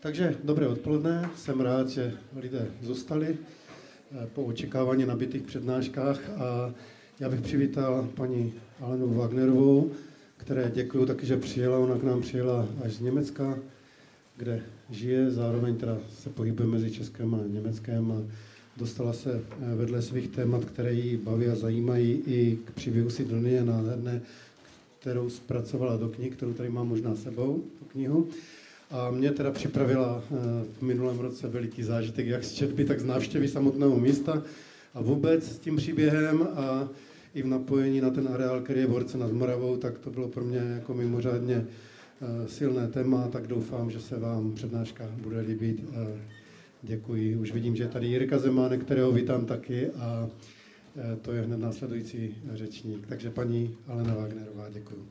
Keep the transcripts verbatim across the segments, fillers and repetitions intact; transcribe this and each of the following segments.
Takže dobré odpoledne, jsem rád, že lidé zůstali po očekávání nabitých přednáškách a já bych přivítal paní Alenu Wagnerovou, které děkuju taky, že přijela, ona k nám přijela až z Německa, kde žije, zároveň teda se pohybuje mezi Českem a Německem a dostala se vedle svých témat, které ji baví a zajímají, i k příběhu Sidonie nádherné, kterou zpracovala do knih, kterou tady mám možná sebou, tu knihu. A mě teda připravila v minulém roce veliký zážitek, jak z četby, tak z návštěvy samotného místa a vůbec s tím příběhem a i v napojení na ten areál, který je v Horce nad Moravou, tak to bylo pro mě jako mimořádně silné téma, tak doufám, že se vám přednáška bude líbit. Děkuji. Už vidím, že je tady Jirka Zemánek, kterého vítám taky a to je hned následující řečník. Takže paní Alena Wagnerová, děkuji.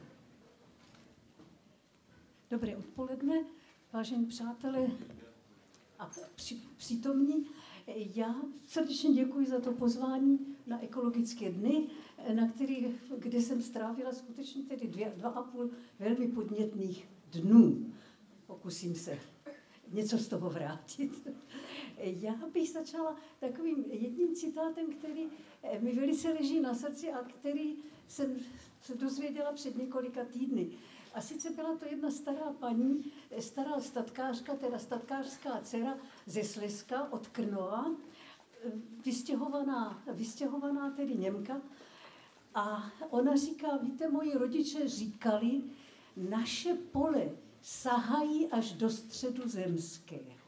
Dobré odpoledne, vážení přátelé a přítomní. Já srdečně děkuji za to pozvání na ekologické dny, na který, kde jsem strávila skutečně tedy dvě, dva a půl velmi podnětných dnů. Pokusím se něco z toho vrátit. Já bych začala takovým jedním citátem, který mi velice leží na srdci a který jsem se dozvěděla před několika týdny. A sice byla to jedna stará paní, stará statkářka, teda statkářská dcera ze Slezska od Krnova, vystěhovaná, vystěhovaná tedy Němka. A ona říká, víte, moji rodiče říkali, naše pole sahají až do středu zemského.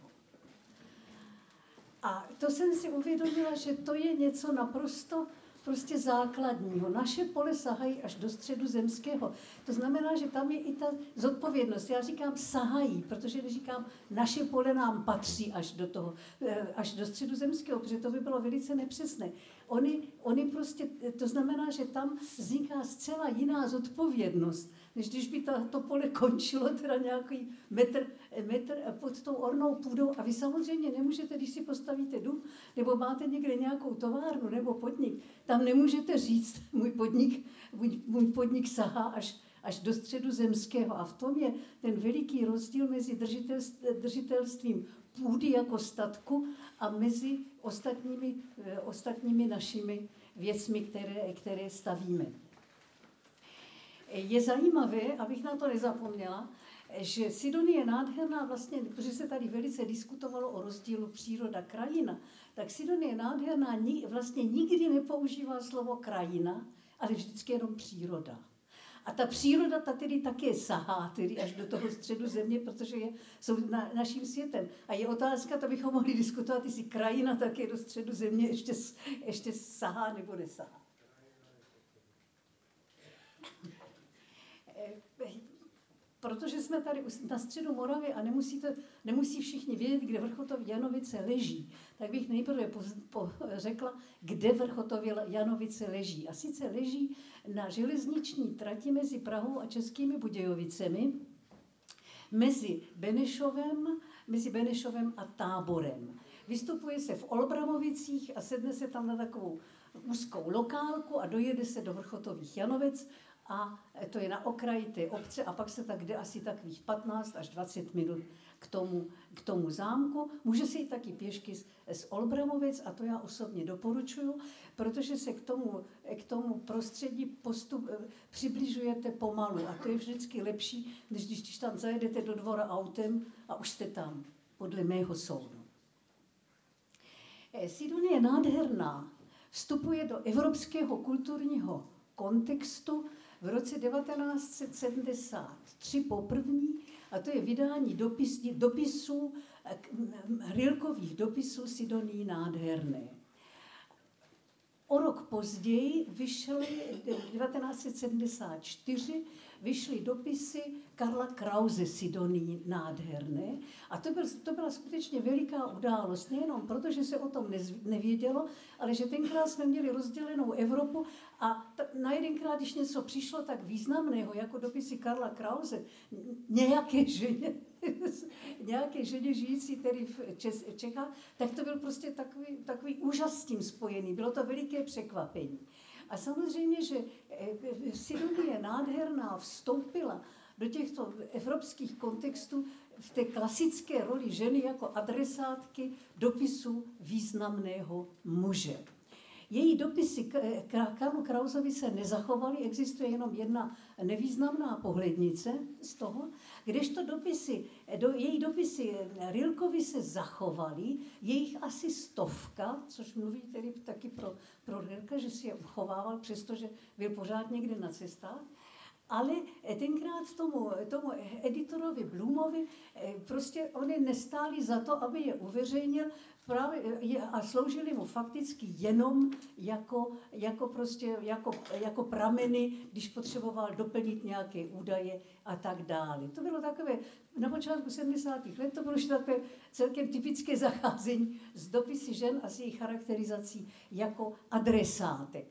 A to jsem si uvědomila, že to je něco naprosto prostě základního. Naše pole sahají až do středu zemského. To znamená, že tam je i ta zodpovědnost. Já říkám sahají, protože neříkám, naše pole nám patří až do toho, až do středu zemského, protože to by bylo velice nepřesné. Oni, oni prostě, to znamená, že tam vzniká zcela jiná zodpovědnost, než když by ta, to pole končilo teda nějaký metr, metr pod tou ornou půdou a vy samozřejmě nemůžete, když si postavíte dům, nebo máte někde nějakou továrnu nebo podnik, tam nemůžete říct, můj podnik, můj, můj podnik sahá až, až do středu zemského. A v tom je ten veliký rozdíl mezi držitelstvím půdy jako statku a mezi ostatními, ostatními našimi věcmi, které, které stavíme. Je zajímavé, abych na to nezapomněla, že Sidonie je nádherná vlastně, protože se tady velice diskutovalo o rozdílu příroda-krajina, tak Sidonie je nádherná vlastně nikdy nepoužívá slovo krajina, ale vždycky jenom příroda. A ta příroda ta tedy také sahá tedy až do toho středu země, protože je jsou na, naším světem. A je otázka, to bychom mohli diskutovat, jestli krajina také do středu země ještě, ještě sahá nebo nesahá. Protože jsme tady na středu Moravy a nemusíte, nemusí všichni vědět, kde Vrchotovy Janovice leží, tak bych nejprve po, po, řekla, kde Vrchotovy Janovice leží. A sice leží na železniční trati mezi Prahou a Českými Budějovicemi, mezi Benešovem, mezi Benešovem a Táborem. Vystupuje se v Olbramovicích a sedne se tam na takovou úzkou lokálku a dojede se do Vrchotových Janovic, a to je na okraji té obce a pak se tak jde asi takových patnáct až dvacet minut k tomu, k tomu zámku. Může se jít taky pěšky z, z Olbramovic a to já osobně doporučuju, protože se k tomu, k tomu prostředí postup, přibližujete pomalu a to je vždycky lepší, než když, když tam zajedete do dvora autem a už jste tam, podle mého soudu. Sidonie je nádherná, vstupuje do evropského kulturního kontextu v roce devatenáct set sedmdesát tři poprvní, a to je vydání dopis, dopisů, Rilkových dopisů Sidonie nádherné. O rok později vyšly, devatenáct set sedmdesát čtyři, vyšly dopisy Karla Krause Sidonie nádherné. A to, byl, to byla skutečně veliká událost, nejenom proto, že se o tom nevědělo, ale že tenkrát jsme měli rozdělenou Evropu a t- na jedenkrát, když něco přišlo tak významného, jako dopisy Karla Krause, nějaké ženě, nějaké ženě žijící tedy v Čechách, tak to byl prostě takový, takový úžas s tím spojený. Bylo to veliké překvapení. A samozřejmě, že Sidonie nádherná vstoupila do těchto evropských kontextů v té klasické roli ženy jako adresátky dopisu významného muže. Její dopisy Karlu Krausovi se nezachovaly, existuje jenom jedna nevýznamná pohlednice z toho, kdežto dopisy, do, její dopisy Rilkovi se zachovaly, je jich asi stovka, což mluví tedy taky pro, pro Rilka, že si je uchovával, přestože byl pořád někde na cestách. Ale tenkrát tomu, tomu editorovi Blumovi prostě oni nestáli za to, aby je uveřejnil právě, a sloužili mu fakticky jenom jako, jako, prostě, jako, jako prameny, když potřeboval doplnit nějaké údaje a tak dále. To bylo takové, na počátku sedmdesátých let to bylo takové celkem typické zacházení s dopisy žen a s jejich charakterizací jako adresátek.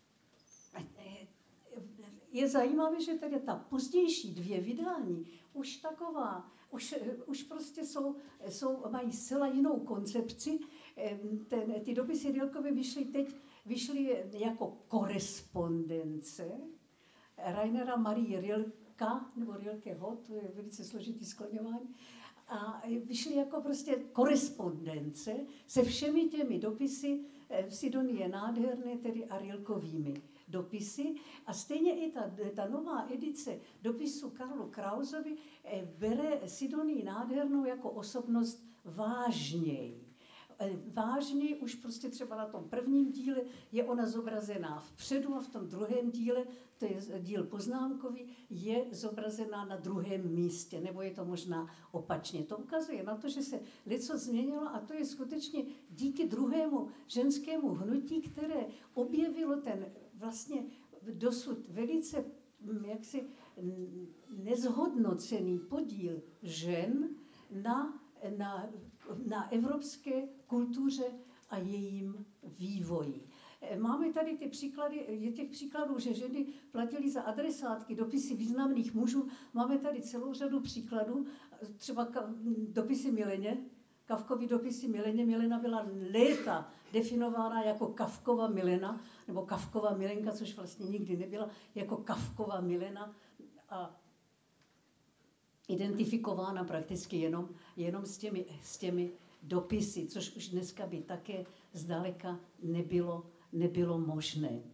Je zajímavé, že tedy ta pozdější dvě vydání už taková, už, už prostě jsou, jsou, mají zcela jinou koncepci. Ten, ty dopisy Rilkovi vyšly teď vyšly jako korespondence Rainera Marie Rilka, nebo Rilkeho, to je velice složitý skloňování, a vyšly jako prostě korespondence se všemi těmi dopisy Sidonie Nádherné, tedy a Rilkovými dopisy. A stejně i ta, ta nová edice dopisu Karlu Krausovi bere Sidonii Nádhernou jako osobnost vážněji. Vážněji už prostě třeba na tom prvním díle je ona zobrazená vpředu a v tom druhém díle, to je díl poznámkový, je zobrazená na druhém místě, nebo je to možná opačně. To ukazuje na to, že se něco změnilo a to je skutečně díky druhému ženskému hnutí, které objevilo ten vlastně dosud velice jaksi nezhodnocený podíl žen na, na, na evropské kultuře a jejím vývoji. Máme tady ty příklady, je těch příkladů, že ženy platily za adresátky dopisy významných mužů. Máme tady celou řadu příkladů, třeba dopisy Mileně, Kafkovy dopisy Mileně. Milena byla léta definována jako Kafkova Milena, nebo Kafkova Milenka, což vlastně nikdy nebyla, jako Kafkova Milena a identifikována prakticky jenom, jenom s, těmi, s těmi dopisy, což už dneska by také zdaleka nebylo, nebylo možné.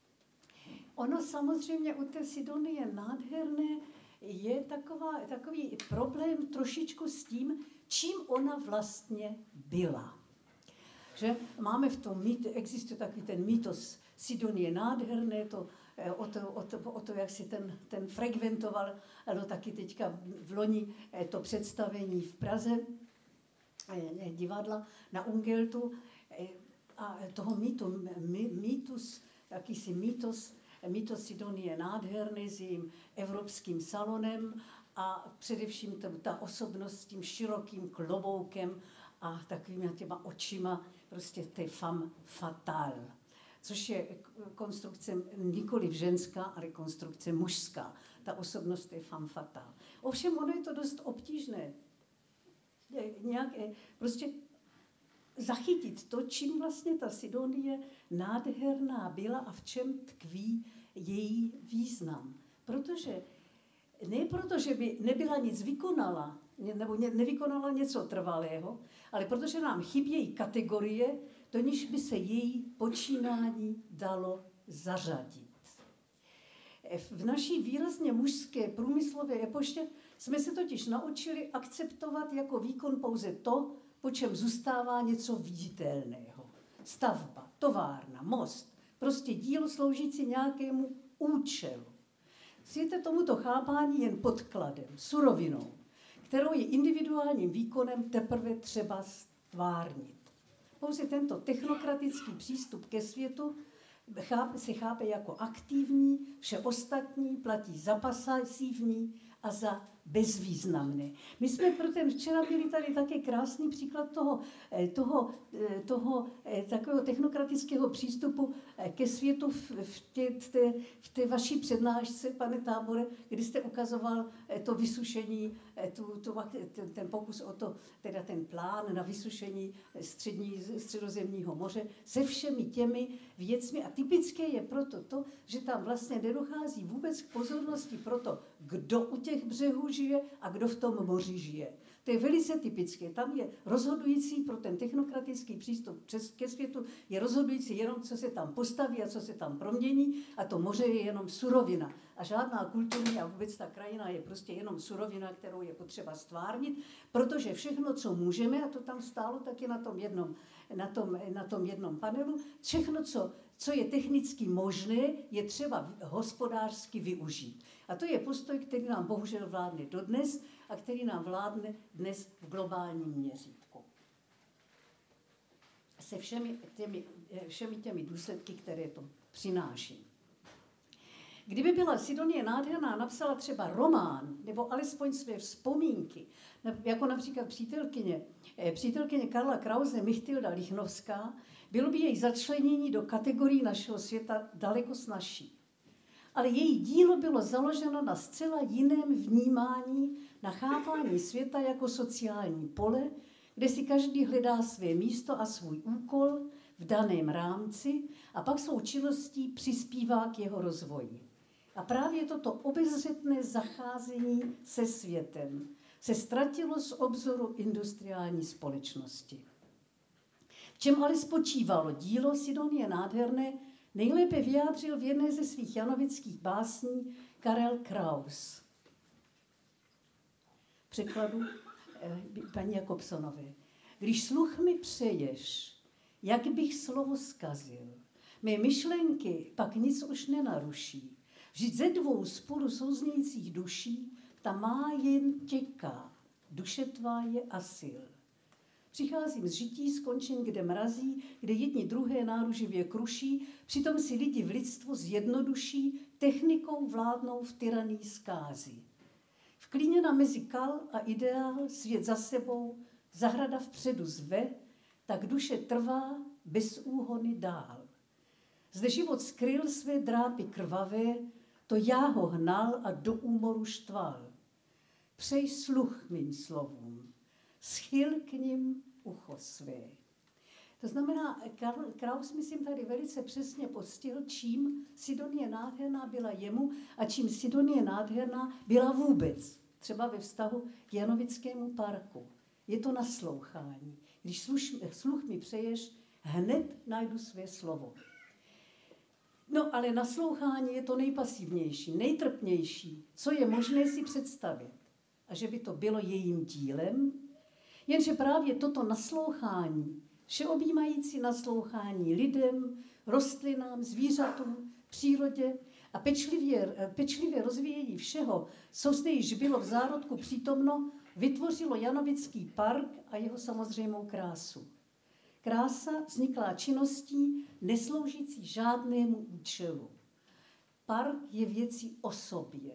Ono samozřejmě u té Sidonie Nádherné je taková, takový problém trošičku s tím, čím ona vlastně byla. Že máme v tom mýtu, existuje takový ten mýtos Sidonie Nádherné, to, o, to, o, to, o to, jak si ten, ten frekventoval, ano, taky teďka v loni to představení v Praze, divadla na Ungeltu, a toho mýtu, mý, mýtus, jakýsi mýtos, mýtos Sidonie Nádherné s jejím evropským salonem a především to, ta osobnost s tím širokým kloboukem a takovými těma očima, prostě té femme fatale, což je konstrukce nikoliv ženská, ale konstrukce mužská. Ta osobnost je femme fatale. Ovšem ono je to dost obtížné. Nějak, prostě zachytit to, čím vlastně ta Sidonie Nádherná byla a v čem tkví její význam. Protože ne proto, že by nebyla nic vykonala, nebo nevykonala něco trvalého, ale protože nám chybějí kategorie, do níž by se její počínání dalo zařadit. V naší výrazně mužské průmyslové epoše jsme se totiž naučili akceptovat jako výkon pouze to, po čem zůstává něco viditelného. Stavba, továrna, most, prostě dílo sloužící nějakému účelu. Světe tomuto chápání jen podkladem, surovinou, kterou je individuálním výkonem teprve třeba stvárnit. Pouze tento technokratický přístup ke světu chápe, se chápe jako aktivní, vše ostatní platí za pasivní a za bezvýznamné. My jsme pro ten včera byli tady také krásný příklad toho, toho, toho takového technokratického přístupu ke světu v, v, tě, v, té, v té vaší přednášce, pane Tábore, kdy jste ukazoval to vysušení, tu, tu, ten, ten pokus o to, teda ten plán na vysušení střední, středozemního moře se všemi těmi věcmi. A typické je proto to, že tam vlastně nedochází vůbec k pozornosti proto, kdo u těch břehů žije a kdo v tom moři žije. To je velice typické. Tam je rozhodující pro ten technokratický přístup ke světu, je rozhodující jenom, co se tam postaví a co se tam promění, a to moře je jenom surovina. A žádná kulturní a vůbec ta krajina je prostě jenom surovina, kterou je potřeba stvárnit, protože všechno, co můžeme, a to tam stálo taky na tom jednom, na tom, na tom jednom panelu, všechno, co, co je technicky možné, je třeba hospodářsky využít. A to je postoj, který nám bohužel vládne dodnes a který nám vládne dnes v globálním měřítku. Se všemi těmi, všemi těmi důsledky, které to přináší. Kdyby byla Sidonie nádherná, napsala třeba román, nebo alespoň své vzpomínky, jako například přítelkyně, přítelkyně Karla Krause, Michtilda Lichnovská, bylo by její začlenění do kategorií našeho světa daleko snazší. Ale její dílo bylo založeno na zcela jiném vnímání, na chápání světa jako sociální pole, kde si každý hledá své místo a svůj úkol v daném rámci a pak svou činností přispívá k jeho rozvoji. A právě toto obezřetné zacházení se světem se ztratilo z obzoru industriální společnosti. V čem ale spočívalo dílo Sidonie nádherné, nejlépe vyjádřil v jedné ze svých janovických básní Karel Kraus. V překladu eh, paní Jakobsonové. Když sluch mi přeješ, jak bych slovo zkazil, mé myšlenky pak nic už nenaruší. Vždyť ze dvou spolu souznějících duší ta má jen těká, duše tvá je asyl. Přicházím z žití, skončím, kde mrazí, kde jedni druhé náruživě kruší, přitom si lidi v lidstvu zjednoduší, technikou vládnou v tyranii zkázy. Vklíněna mezi kal a ideál, svět za sebou, zahrada vpředu zve, tak duše trvá bez úhony dál. Zde život skryl své drápy krvavé, to já ho hnal a do úmoru štval. Přej sluch mým slovům, schyl k nim ucho své. To znamená, Karl Kraus, myslím, tady velice přesně postihl, čím Sidonie nádherná byla jemu a čím Sidonie nádherná byla vůbec, třeba ve vztahu k Janovickému parku. Je to naslouchání. Když sluch, sluch mi přeješ, hned najdu své slovo. No, ale naslouchání je to nejpasivnější, nejtrpnější, co je možné si představit. A že by to bylo jejím dílem, jenže právě toto naslouchání, všeobjímající naslouchání lidem, rostlinám, zvířatům, přírodě a pečlivě, pečlivě rozvíjení všeho, co zde již bylo v zárodku přítomno, vytvořilo Janovický park a jeho samozřejmou krásu. Krása vzniklá činností nesloužící žádnému účelu. Park je věcí o sobě.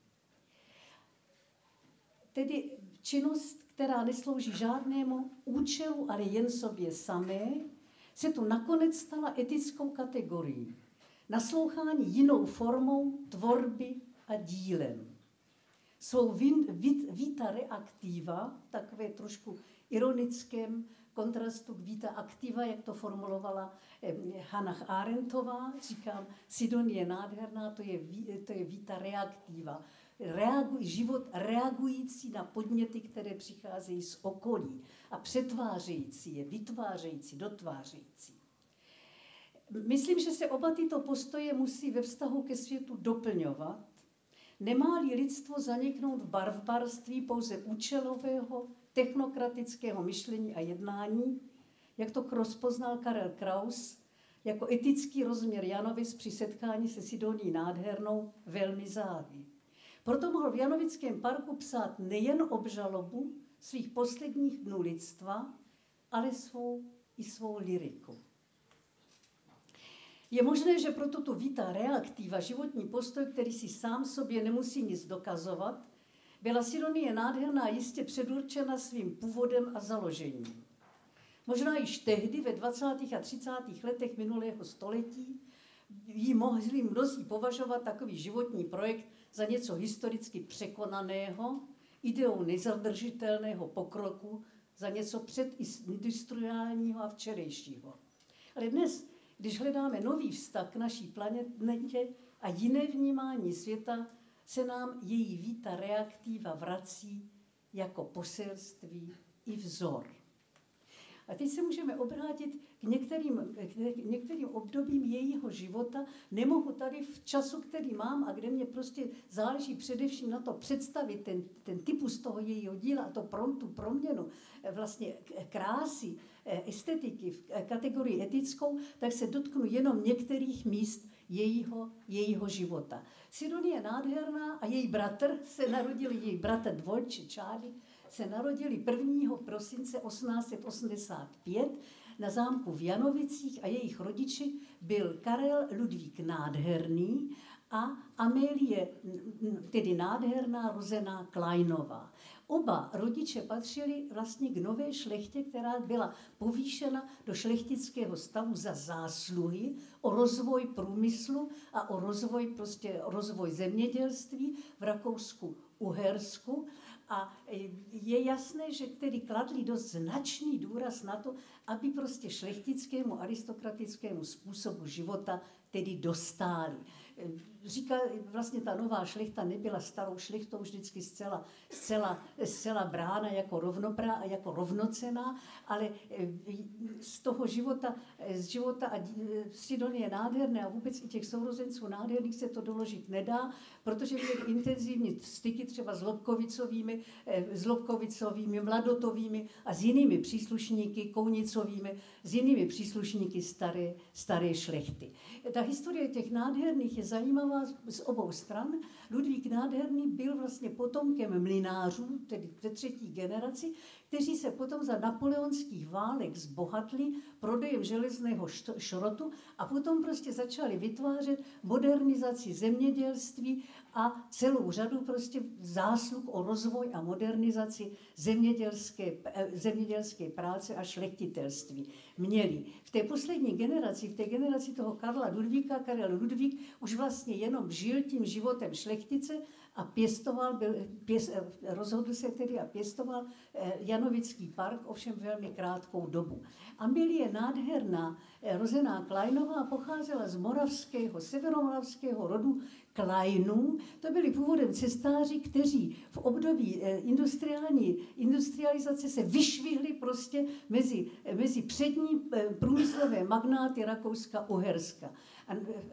Tedy činnost, která neslouží žádnému účelu, ale jen sobě samé, se tu nakonec stala etickou kategorií. Naslouchání jinou formou tvorby a dílem. Svou vita reaktiva, takové trošku ironickém kontrastu k vita aktiva, jak to formulovala Hannah Arendtová, říkám, Sidonie nádherná, to je, to je vita reaktiva. Reaguj, život reagující na podněty, které přicházejí z okolí a přetvářející je, vytvářející, dotvářející. Myslím, že se oba tyto postoje musí ve vztahu ke světu doplňovat. Nemá-li lidstvo zaniknout v barbarství pouze účelového, technokratického myšlení a jednání, jak to rozpoznal Karel Kraus, jako etický rozměr Janovic při setkání se Sidonií nádhernou velmi záhy. Proto mohl v Janovickém parku psát nejen obžalobu svých posledních dnů lidstva, ale svou i svou lyriku. Je možné, že proto tu vita reaktiva, životní postoj, který si sám sobě nemusí nic dokazovat, byla Sidonie nádherná jistě předurčena svým původem a založením. Možná již tehdy, ve dvacátých a třicátých letech minulého století, jí mohli mnozí považovat takový životní projekt za něco historicky překonaného, ideou nezadržitelného pokroku, za něco předindustriálního a včerejšího. Ale dnes, když hledáme nový vztah k naší planetě a jiné vnímání světa, se nám její vita reaktiva vrací jako poselství i vzor. A teď se můžeme obrátit k některým, k některým obdobím jejího života. Nemohu tady v času, který mám a kde mě prostě záleží především na to představit ten, ten typus toho jejího díla a to prom, tu proměnu vlastně krásy, estetiky v kategorii etickou, tak se dotknu jenom některých míst jejího, jejího života. Sidonie je nádherná a její bratr se narodil, její bratr Dvojče Čády, se narodili prvního prosince osmnáct set osmdesát pět na zámku v Janovicích a jejich rodiči byl Karel Ludvík Nádherný a Amélie, tedy nádherná rozená Kleinová. Oba rodiče patřili vlastně k nové šlechtě, která byla povýšena do šlechtického stavu za zásluhy o rozvoj průmyslu a o rozvoj, prostě rozvoj zemědělství v Rakousku-Uhersku. A je jasné, že tedy kladli dost značný důraz na to, aby prostě šlechtickému aristokratickému způsobu života tedy dostáli. Říká, vlastně ta nová šlechta nebyla starou šlechtou vždycky zcela, zcela, zcela brána jako rovnoprá a jako rovnocenná, ale z toho života, z života a Sidonie nádherné a vůbec i těch sourozenců nádherných se to doložit nedá, protože měli intenzivní styky třeba s Lobkovicovými, s Lobkovicovými, Mladotovými a s jinými příslušníky, Kounicovými, s jinými příslušníky staré, staré šlechty. Ta historie těch nádherných je zajímavá z obou stran. Ludvík Nádherný byl vlastně potomkem mlynářů, tedy ve třetí generaci, kteří se potom za napoleonských válek zbohatli prodejem železného šrotu a potom prostě začali vytvářet modernizaci zemědělství a celou řadu prostě zásluh o rozvoj a modernizaci zemědělské, zemědělské práce a šlechtitelství měli. V té poslední generaci, v té generaci toho Karla Ludvíka, Karel Ludvík už vlastně jenom žil tím životem šlechtice a pěstoval, byl, pěst, rozhodl se tedy a pěstoval Janovický park, ovšem velmi krátkou dobu. Amélie nádherná, rozená Kleinová, pocházela z moravského, severomoravského rodu Kleinů. To byli původem cestáři, kteří v období industriální, industrializace se vyšvihli prostě mezi, mezi přední průmyslové magnáty Rakouska-Uherska. A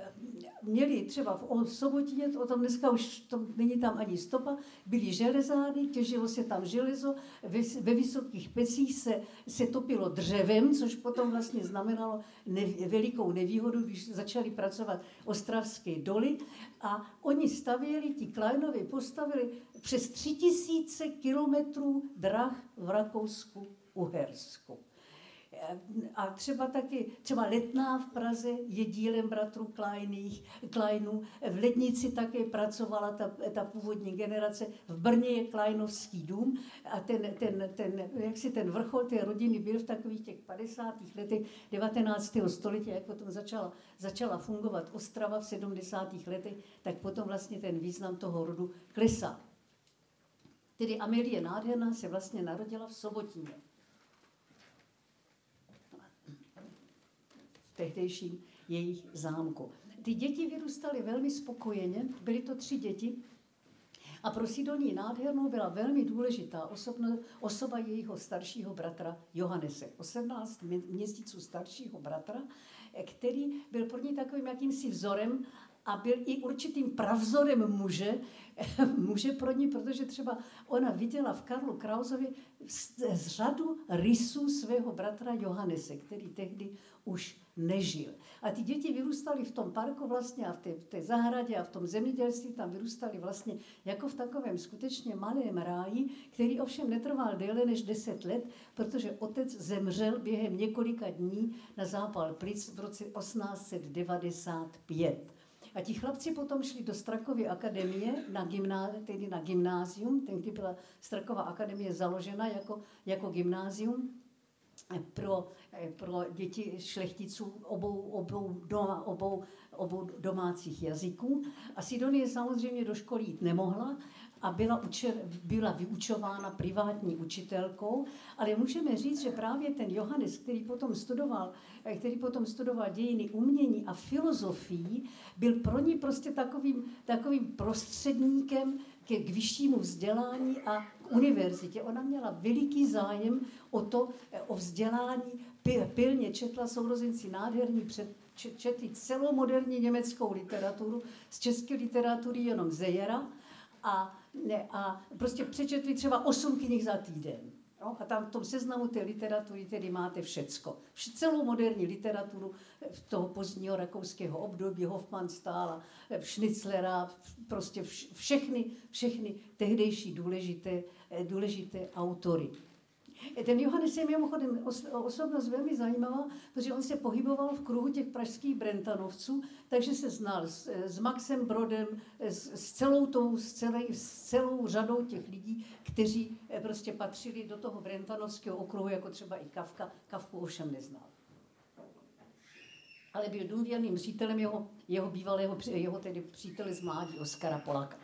měli třeba v Sobotině, o tom dneska už to, není tam ani stopa, byly železády, těžilo se tam železo, ve, ve vysokých pecích se, se topilo dřevem, což potom vlastně znamenalo ne, velikou nevýhodu, když začali pracovat ostravské doly. A oni stavěli, ti Kleinovi postavili přes tři tisíce kilometrů drah v Rakousku-Uhersku. A třeba taky, třeba Letná v Praze je dílem bratrů Kleinných, Kleinů. V Lednici také pracovala ta, ta původní generace. V Brně je Kleinovský dům a ten, ten, ten, jak si ten vrchol té rodiny byl v takových těch padesátých letech devatenáctého století, jak potom začala, začala fungovat Ostrava v sedmdesátých letech, tak potom vlastně ten význam toho rodu klesá. Tedy Amélie nádherná se vlastně narodila v Sobotíně. Tehdejším jejich zámku. Ty děti vyrůstaly velmi spokojeně, byly to tři děti a pro Sidonii nádhernou byla velmi důležitá osobno, osoba jejího staršího bratra Johannese, osmnáct měsíců staršího bratra, který byl pro ní takovým jakýmsi vzorem a byl i určitým pravzorem muže, muže pro ní, protože třeba ona viděla v Karlu Krausovi z řadu rysů svého bratra Johannese, který tehdy už nežil. A ty děti vyrůstaly v tom parku vlastně a v té, v té zahradě a v tom zemědělství tam vyrůstaly vlastně jako v takovém skutečně malém ráji, který ovšem netrval déle než deset let, protože otec zemřel během několika dní na zápal plic v roce osmnáct set devadesát pět. A ti chlapci potom šli do Strakovy akademie, na, gymná, tedy na gymnázium, tehdy byla Strakova akademie založena jako, jako gymnázium pro, pro děti šlechticů obou, obou, doma, obou, obou domácích jazyků. A Sidonie samozřejmě do školy jít nemohla a byla, učen, byla vyučována privátní učitelkou, ale můžeme říct, že právě ten Johannes, který potom studoval, který potom studoval dějiny umění a filozofii, byl pro ní prostě takovým, takovým prostředníkem k, k vyššímu vzdělání a k univerzitě. Ona měla veliký zájem o to, o vzdělání, pilně četla Sourozenci nádherní, před, četli celou moderní německou literaturu, z české literatury jenom Zejera a, ne, a prostě přečetli třeba osm knih za týden. No, a tam v tom seznamu té literatury tedy máte všecko. Vš- celou moderní literaturu toho pozdního rakouského období, Hofmannsthala, Schnitzlera, prostě vš- všechny, všechny tehdejší důležité, důležité autory. Ten Johannes je mimochodem osobnost velmi zajímavá, protože on se pohyboval v kruhu těch pražských Brentanovců, takže se znal s, s Maxem Brodem, s, s, celou tou, s, celé, s celou řadou těch lidí, kteří prostě patřili do toho Brentanovského okruhu, jako třeba i Kafka. Kafku ovšem neznal. Ale byl důvěrným přítelem jeho, jeho bývalého, jeho tedy přítele z mládí, Oskara Polaka.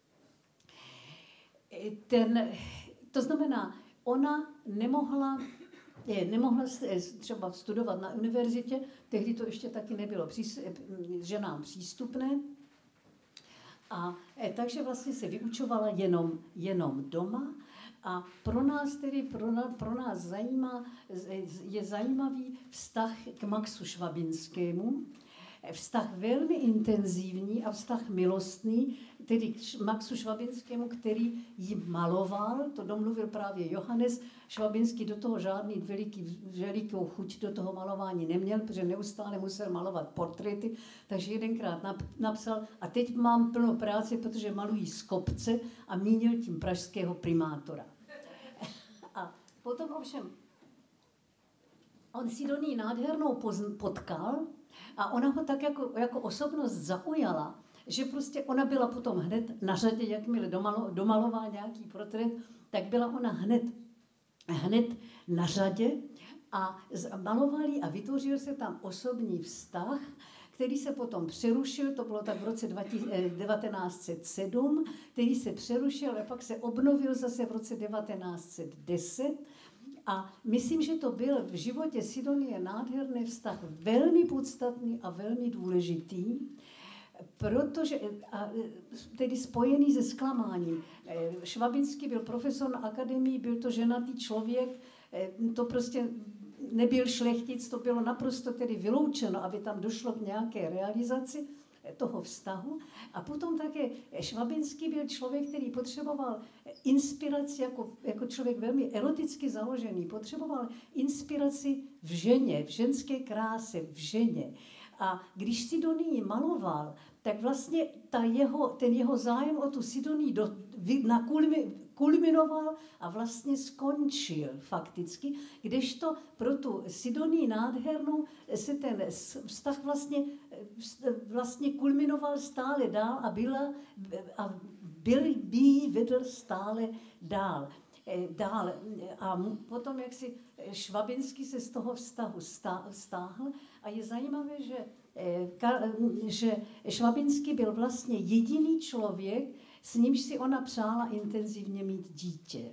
Ten, to znamená, ona nemohla, je, nemohla třeba studovat na univerzitě, tehdy to ještě taky nebylo přís, ženám přístupné. A takže vlastně se vyučovala jenom, jenom doma. A pro nás tedy, pro, na, pro nás zajímá, je zajímavý vztah k Maxu Švabinskému, vztah velmi intenzivní a vztah milostný, tedy k Maxu Švabinskému, který ji maloval, to domluvil právě Johannes. Švabinský do toho žádný veliký, velikou chuť do toho malování neměl, protože neustále musel malovat portréty, takže jedenkrát napsal, a teď mám plno práce, protože malují z kopce, a mínil tím pražského primátora. A potom ovšem, on Sidonii nádhernou potkal, a ona ho tak jako, jako osobnost zaujala, že prostě ona byla potom hned na řadě, jakmile domalo, domaloval nějaký portrét, tak byla ona hned, hned na řadě a malovali a vytvořil se tam osobní vztah, který se potom přerušil, to bylo tak v roce devatenáct set sedm, který se přerušil a pak se obnovil zase v roce devatenáct set deset. A myslím, že to byl v životě Sidonie nádherný vztah velmi podstatný a velmi důležitý, protože, a, tedy spojený se zklamáním. Švabinský byl profesor na akademii, byl to ženatý člověk, to prostě nebyl šlechtic, to bylo naprosto tedy vyloučeno, aby tam došlo k nějaké realizaci toho vztahu. A potom také Švabinský byl člověk, který potřeboval inspiraci, jako, jako člověk velmi eroticky založený, potřeboval inspiraci v ženě, v ženské kráse, v ženě. A když Sidonii maloval, tak vlastně ta jeho, ten jeho zájem o tu Sidonii do, na kulmi, kulminoval a vlastně skončil fakticky, kdežto pro tu Sidonii nádhernou se ten vztah vlastně, vlastně kulminoval stále dál a, byla, a byl, by jí vedl stále dál. dál. A potom, jak si Švabinský se z toho vztahu stáhl, a je zajímavé, že, že Švabinský byl vlastně jediný člověk, s nímž si ona přála intenzivně mít dítě.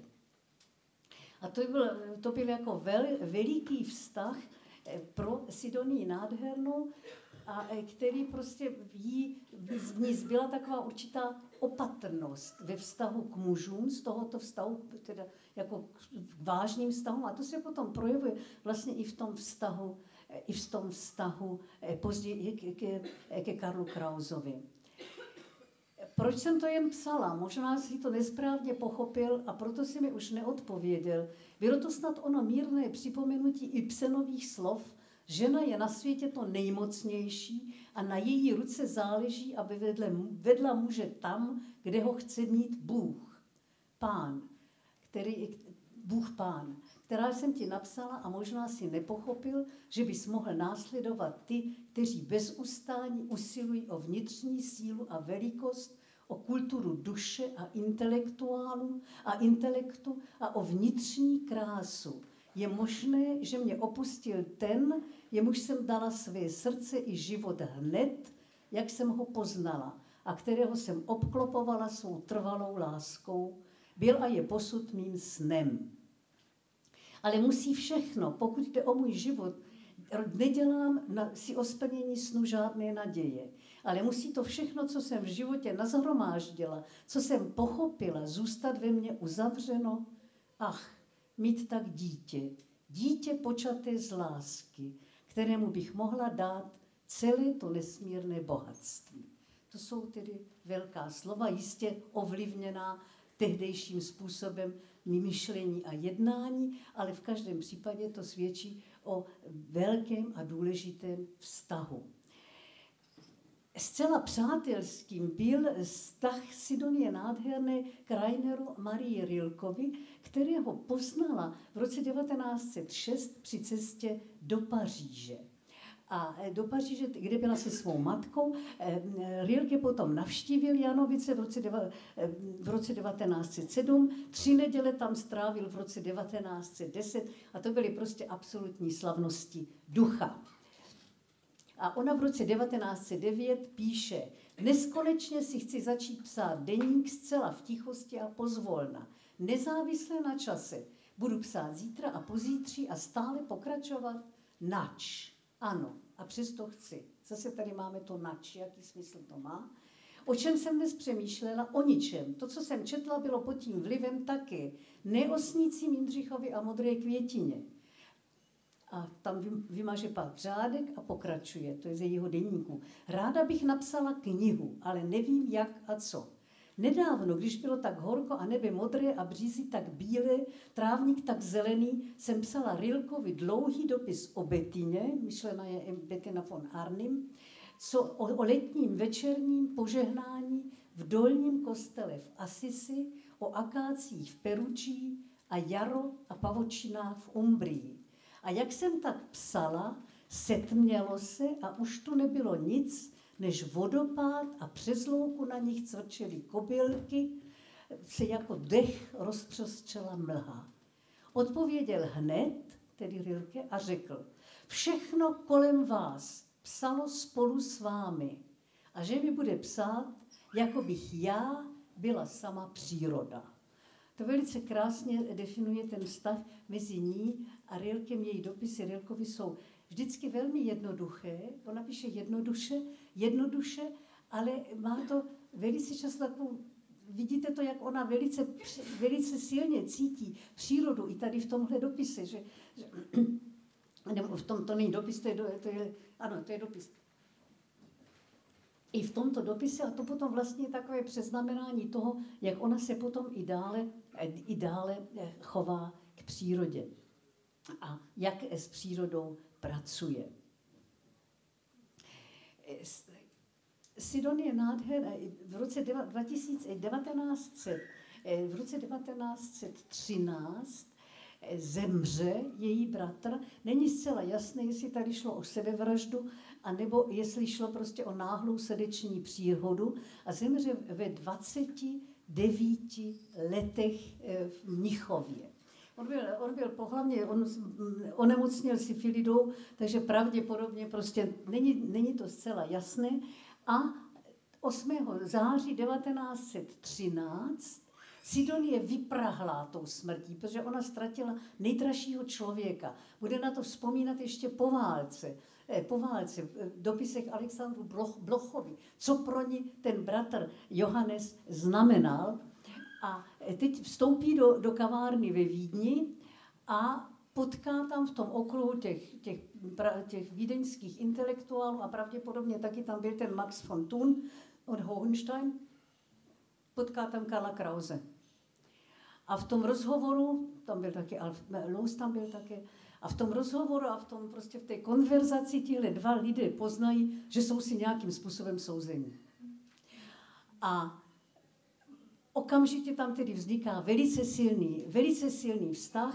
A to byl, to byl jako vel, veliký vztah pro Sidonii nádhernou, a který prostě v jí, v ní zbyla taková určitá opatrnost ve vztahu k mužům, z tohoto vztahu, teda jako k vážným vztahům, a to se potom projevuje vlastně i v tom vztahu, i v tom vztahu později ke, ke, ke Karlu Krausovi. Proč jsem to jen psala? Možná si to nesprávně pochopil a proto si mi už neodpověděl. Bylo to snad ono mírné připomenutí Ibsenových slov: žena je na světě to nejmocnější a na její ruce záleží, aby vedle, vedla muže tam, kde ho chce mít Bůh. Pán, který, Bůh Pán, která jsem ti napsala a možná si nepochopil, že bys mohl následovat ty, kteří bez ustání usilují o vnitřní sílu a velikost, o kulturu duše a intelektuálu a intelektu a o vnitřní krásu. Je možné, že mě opustil ten, jemuž jsem dala své srdce i život hned, jak jsem ho poznala. a kterého jsem obklopovala svou trvalou láskou, byl a je posud mým snem. Ale musí všechno, pokud jde o můj život, nedělám na, si o splnění snu žádné naděje, ale musí to všechno, co jsem v životě nazhromáždila, co jsem pochopila, zůstat ve mně uzavřeno. Ach, mít tak dítě, dítě počaté z lásky, kterému bych mohla dát celé to nesmírné bohatství. To jsou tedy velká slova, jistě ovlivněná tehdejším způsobem myšlení a jednání, ale v každém případě to svědčí o velkém a důležitém vztahu. Zcela přátelským byl vztah Sidonie Nádherné k Raineru Marii Rilkovi, kterého poznala v roce devatenáct set šest při cestě do Paříže. A do Paříže, kde byla se svou matkou, Rilke potom navštívil Janovice v roce, deva, v roce devatenáct set sedm, tři neděle tam strávil v roce devatenáct set deset a to byly prostě absolutní slavnosti ducha. A ona v roce devatenáct set devět píše: dnes konečně si chci začít psát deník zcela v tichosti a pozvolna, nezávisle na čase. Budu psát zítra a pozítří a stále pokračovat nač. Ano, a přesto chci. Zase tady máme to nač, jaký smysl to má. O čem jsem dnes přemýšlela? O ničem. To, co jsem četla, bylo pod tím vlivem taky. Ne o snícím Jindřichovi a modré květině. A tam vymaže pak řádek a pokračuje. To je ze jeho deníku. Ráda bych napsala knihu, ale nevím jak a co. Nedávno, když bylo tak horko a nebe modré a břízy tak bílé, trávník tak zelený, jsem psala Rilkovi dlouhý dopis o Bettině, myšlena je Bettina von Arnim, co o, o letním večerním požehnání v dolním kostele v Assisi, o akácích v Peručí a jaro a pavočinách v Umbrii. A jak jsem tak psala, setmělo se a už tu nebylo nic, než vodopád a přes louku na nich cvrčely kobylky, se jako dech rozpřestřela mlha. Odpověděl hned, tedy Rilke, a řekl: všechno kolem vás psalo spolu s vámi a že mi bude psát, jako bych já byla sama příroda. To velice krásně definuje ten vztah mezi ní a Rilkem. Její dopisy Rilkovi jsou vždycky velmi jednoduché, on napíše jednoduše, jednoduše, ale má to velice často takovou, vidíte to, jak ona velice, velice silně cítí přírodu i tady v tomhle dopise, že, že nebo v tom, to není dopis, to je, to je, ano, to je dopis. I v tomto dopise, a to potom vlastně je takové přeznamenání toho, jak ona se potom i dále, i dále chová k přírodě a jak s přírodou pracuje. Sidonie Nádherná v roce devatenáct set, v roce devatenáct set třináct zemře její bratr. Není zcela jasné, jestli tady šlo o sebevraždu, anebo jestli šlo prostě o náhlou srdeční příhodu a zemře ve dvaceti devíti letech v Mnichově. On byl, on byl pohlavně, on onemocněl syfilidou, takže pravděpodobně prostě není, není to zcela jasné. A osmého září devatenáct set třináct Sidonie vyprahlá tou smrtí, protože ona ztratila nejdražšího člověka. Bude na to vzpomínat ještě po válce. Po válce v dopisech Alexandru Blochovi, co pro ní ten bratr Johannes znamenal. A teď vstoupí do, do kavárny ve Vídni a potká tam v tom okruhu těch, těch, těch vídeňských intelektuálů a pravděpodobně taky tam byl ten Max von Thun od Hohenstein, potká tam Karla Krause. A v tom rozhovoru, tam byl taky Alf Loos, tam byl taky, a v tom rozhovoru a v tom prostě v té konverzaci tihle dva lidé poznají, že jsou si nějakým způsobem souzení. A okamžitě tam tedy vzniká velice silný, velice silný vztah,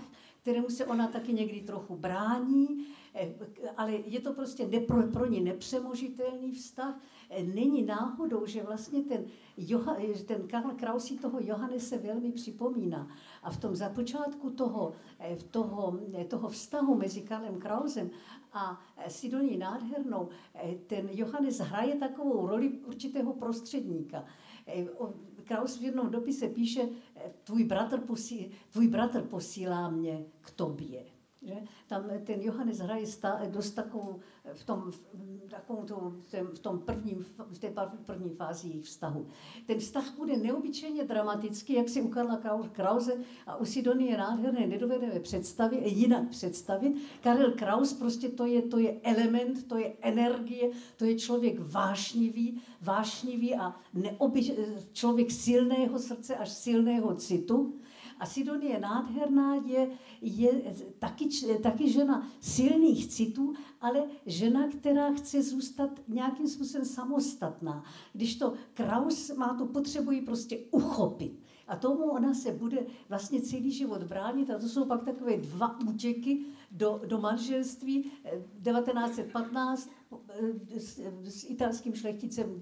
kterému se ona taky někdy trochu brání, ale je to prostě nepro, pro ní nepřemožitelný vztah. Není náhodou, že vlastně ten, Joha, ten Karl Kraus si toho Johannese velmi připomíná. A v tom započátku toho, toho, toho vztahu mezi Karlem Krausem a Sidonií Nádhernou, ten Johannes hraje takovou roli určitého prostředníka. Kraus v jednom dopise píše, tvůj bratr, posí, tvůj bratr posílá mě k tobě. Že? Tam ten Johannes hraje stá, dost takovou, v tom, v, takovou to, v, tom prvním, v té první fázi jejich vztahu. Ten vztah bude neobyčejně dramatický, jak si u Karla Krause a u Sidonie Nádherné nedovedeme představit, jinak představit. Karel Kraus prostě to je, to je element, to je energie, to je člověk vášnivý, vášnivý a neoby, člověk silného srdce až silného citu. A Sidonie Nádherná je, je taky, taky žena silných citů, ale žena, která chce zůstat nějakým způsobem samostatná. Když to Kraus má tu potřebu ji prostě uchopit. A tomu ona se bude vlastně celý život bránit. A to jsou pak takové dva útěky do, do manželství. devatenáct set patnáct s, s italským šlechticem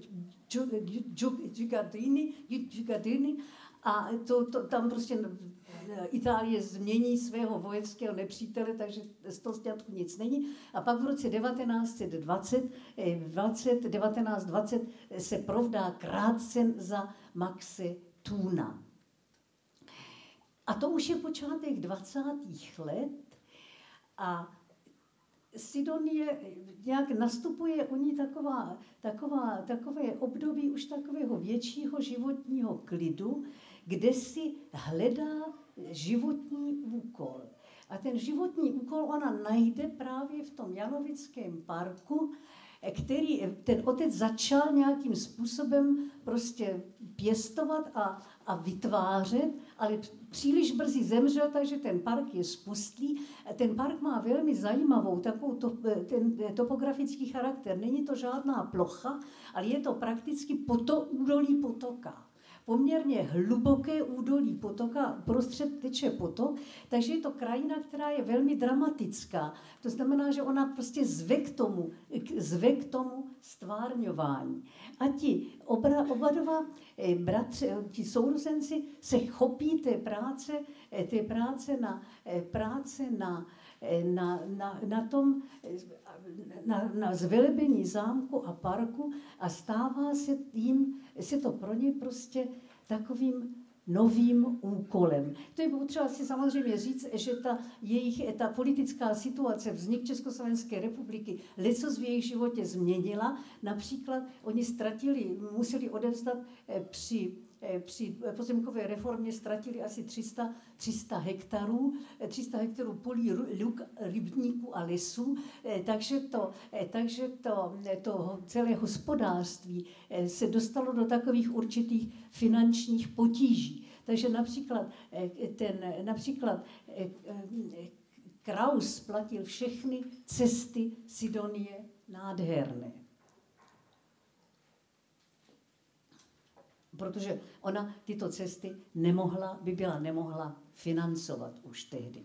Giugardini. A to, to, tam prostě Itálie změní svého vojenského nepřítele, takže z toho sňatku nic není. A pak v roce devatenáct set dvacet, devatenáct dvacet se provdá krátce za Maxe Thuna. A to už je počátek dvacátých let a Sidonie nějak nastupuje u ní taková, taková, takové období už takového většího životního klidu, kde si hledá životní úkol. A ten životní úkol ona najde právě v tom Janovickém parku, který ten otec začal nějakým způsobem prostě pěstovat a, a vytvářet, ale příliš brzy zemřel, takže ten park je spustlý. Ten park má velmi zajímavou takovou to, ten topografický charakter. Není to žádná plocha, ale je to prakticky poto, údolí potoka. Poměrně hluboké údolí potoka, prostřed teče potok, takže je to krajina, která je velmi dramatická. To znamená, že ona prostě zve k tomu, zve k tomu stvárňování. A ti oba, oba dva bratři, ti sourozenci se chopí té práce, té práce na, práce na, na, na, na tom, na, na zvelebení zámku a parku a stává se jim, se to pro ně prostě takovým novým úkolem. To je potřeba si samozřejmě říct, že ta jejich ta politická situace, vznik Československé republiky, lecos v jejich životě změnila. Například oni ztratili, museli odevzdat při Při pozemkové reformě ztratili asi tři sta hektarů, tři sta hektarů polí, luk, rybníků a lesů, takže, to, takže to, to celé hospodářství se dostalo do takových určitých finančních potíží. Takže například, ten, například Kraus platil všechny cesty Sidonie Nádherné. Protože ona tyto cesty nemohla, by byla nemohla financovat už tehdy.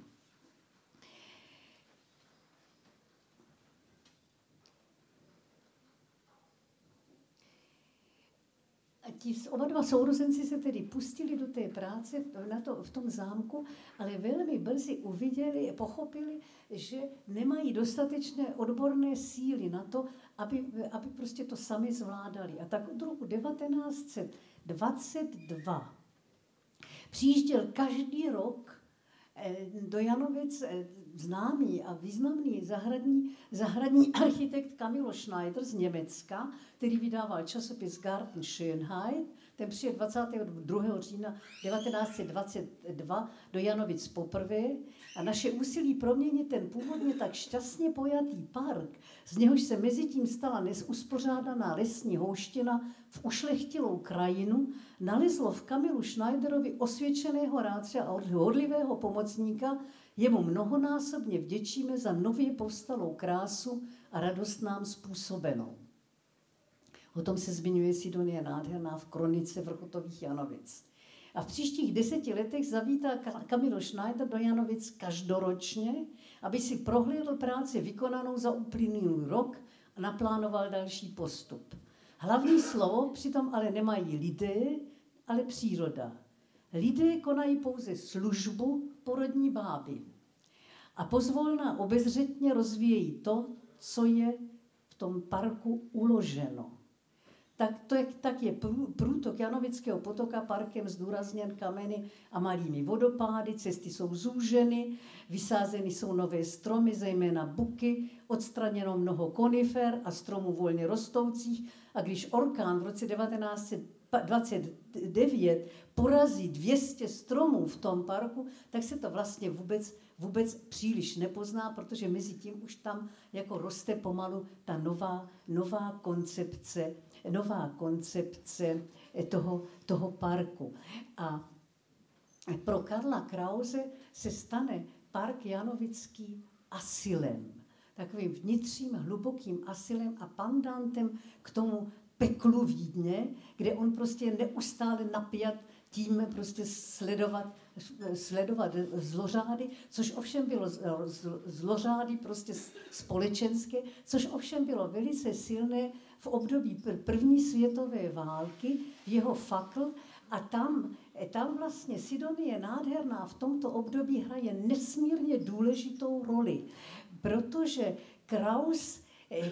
A ti oba dva sourozenci se tedy pustili do té práce na to, v tom zámku, ale velmi brzy uviděli, pochopili, že nemají dostatečné odborné síly na to, aby, aby prostě to sami zvládali. A tak od roku devatenáct set dvacet dva přijížděl každý rok do Janovic známý a významný zahradní, zahradní architekt Camillo Schneider z Německa, který vydával časopis Garten Schönheit. Ten přijel dvacátého druhého října devatenáct set dvacet dva do Janovic poprvé a naše úsilí proměnit ten původně tak šťastně pojatý park, z něhož se mezitím stala neuspořádaná lesní houština v ušlechtilou krajinu, nalezlo v Camillu Schneiderovi osvědčeného rádce a hodlivého pomocníka, jemu mnohonásobně vděčíme za nově povstalou krásu a radost nám způsobenou. O tom se zmiňuje Sidonie Nádherná v kronice Vrchotových Janovic. A v příštích deseti letech zavítá Kamil Schneider do Janovic každoročně, aby si prohlédl práci vykonanou za uplynulý rok a naplánoval další postup. Hlavní slovo přitom ale nemají lidé, ale příroda. Lidé konají pouze službu porodní báby a pozvolna obezřetně rozvíjejí to, co je v tom parku uloženo. Tak, to je, tak je průtok Janovického potoka parkem zdůrazněn kameny a malými vodopády, cesty jsou zúženy, vysázeny jsou nové stromy, zejména buky, odstraněno mnoho konifer a stromů volně rostoucích a když orkán v roce devatenáct set dvacet devět porazí dvě stě stromů v tom parku, tak se to vlastně vůbec, vůbec příliš nepozná, protože mezi tím už tam jako roste pomalu ta nová, nová koncepce, nová koncepce toho, toho parku. A pro Karla Krause se stane park Janovický asylem. Takovým vnitřním, hlubokým asylem a pandantem k tomu peklu Vídně, kde on prostě je neustále napjat tím prostě sledovat, sledovat zlořády, což ovšem bylo zlořády prostě společenské, což ovšem bylo velice silné v období první světové války, v jeho fakl a tam, tam vlastně Sidonie Nádherná v tomto období hraje nesmírně důležitou roli, protože Kraus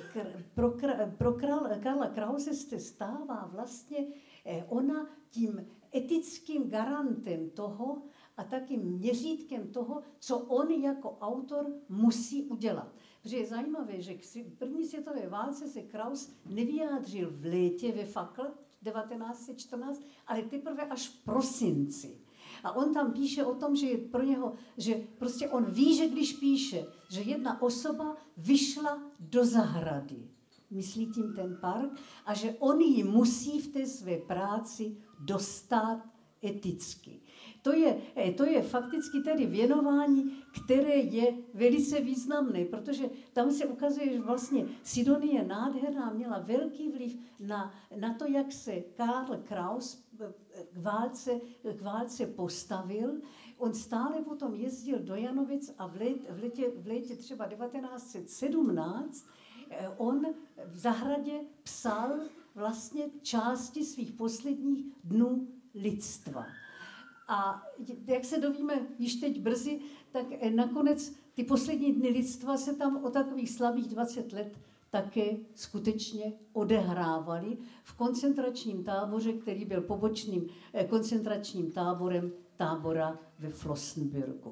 Pro, pro Karla Krause se stává vlastně ona tím etickým garantem toho a takým měřítkem toho, co on jako autor musí udělat. Protože je zajímavé, že k první světové válce se Kraus nevyjádřil v létě ve Fakl devatenáct set čtrnáct, ale teprve až v prosinci. A on tam píše o tom, že je pro něho, že prostě on ví, že když píše, že jedna osoba vyšla do zahrady, myslí tím ten park, a že on ji musí v té své práci dostat eticky. To je, to je fakticky tedy věnování, které je velice významné, protože tam se ukazuje, že vlastně Sidonie Nádherná měla velký vliv na, na to, jak se Karl Kraus k válce, k válce postavil. On stále potom jezdil do Janovic a v, let, v, letě, v létě třeba devatenáct set sedmnáct on v zahradě psal vlastně části svých posledních dnů lidstva. A jak se dovíme již teď brzy, tak nakonec ty poslední dny lidstva se tam o takových slabých dvacet let také skutečně odehrávaly v koncentračním táboře, který byl pobočným koncentračním táborem tábora ve Flossenbürgu.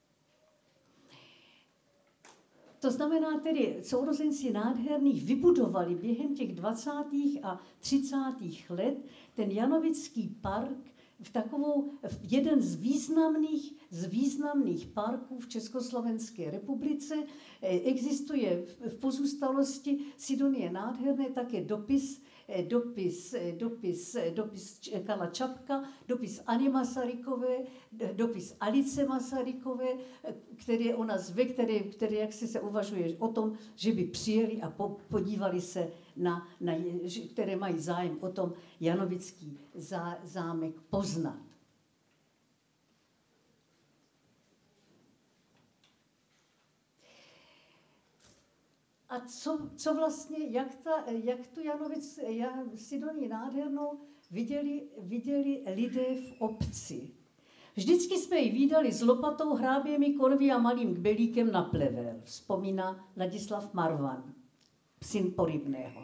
To znamená tedy, sourozenci Nádherných vybudovali během těch dvacátých a třicátých let ten Janovický park v takovou, v jeden z významných, z významných parků v Československé republice. Existuje v pozůstalosti Sidonie Nádherné také dopis, dopis, dopis, dopis Karla Čapka, dopis Anny Masarykové, dopis Alice Masarykové, které ona zve, které, které jak si se uvažuje o tom, že by přijeli a po, podívali se na, na, které mají zájem o tom Janovický zá, zámek poznat. A co, co vlastně, jak, ta, jak tu Janovic, Sidonii Nádhernou viděli, viděli lidé v obci. Vždycky jsme ji vídali s lopatou, hráběmi konví a malým kbelíkem na plevel, vzpomíná Ladislav Marvan, syn Porybného.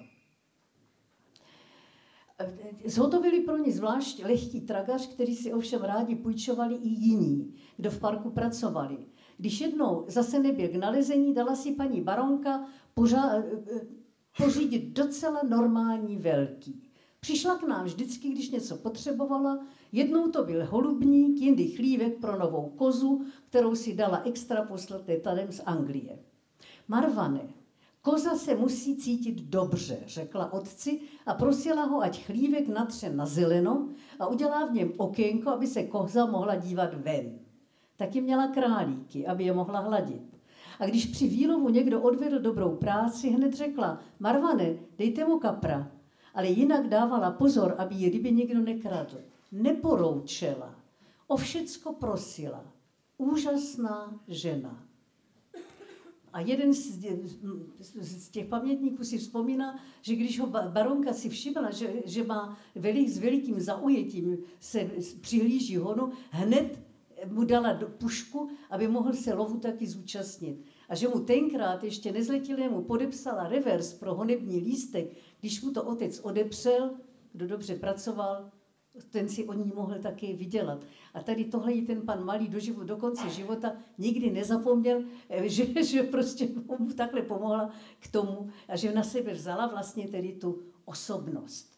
Zhotovili pro ní zvlášť lehký tragař, který si ovšem rádi půjčovali i jiní, kdo v parku pracovali. Když jednou zase nebyl k nalezení, dala si paní baronka pořád, pořídit docela normální velký. Přišla k nám vždycky, když něco potřebovala, jednou to byl holubník, jindy chlívek pro novou kozu, kterou si dala extra poslat tadem z Anglie. Marvane, koza se musí cítit dobře, řekla otci a prosila ho, ať chlívek natře na zeleno a udělá v něm okénko, aby se koza mohla dívat ven. Taky měla králíky, aby je mohla hladit. A když při výlovu někdo odvedl dobrou práci, hned řekla, Marvane, dejte mu kapra, ale jinak dávala pozor, aby ji ryby nikdo nekradl. neporoučela, o všecko prosila. Úžasná žena. A jeden z, z těch pamětníků si vzpomíná, že když ho baronka si všimla, že, že má velik, s velikým zaujetím se přihlíží honu, hned mu dala do pušku, aby mohl se lovu taky zúčastnit. A že mu tenkrát ještě nezletilému podepsala revers pro honební lístek, když mu to otec odepřel, kdo dobře pracoval, ten si od ní mohl taky vydělat. A tady tohle i ten pan Malý do, život, do konce života nikdy nezapomněl, že, že prostě mu takhle pomohla k tomu a že na sebe vzala vlastně tedy tu osobnost.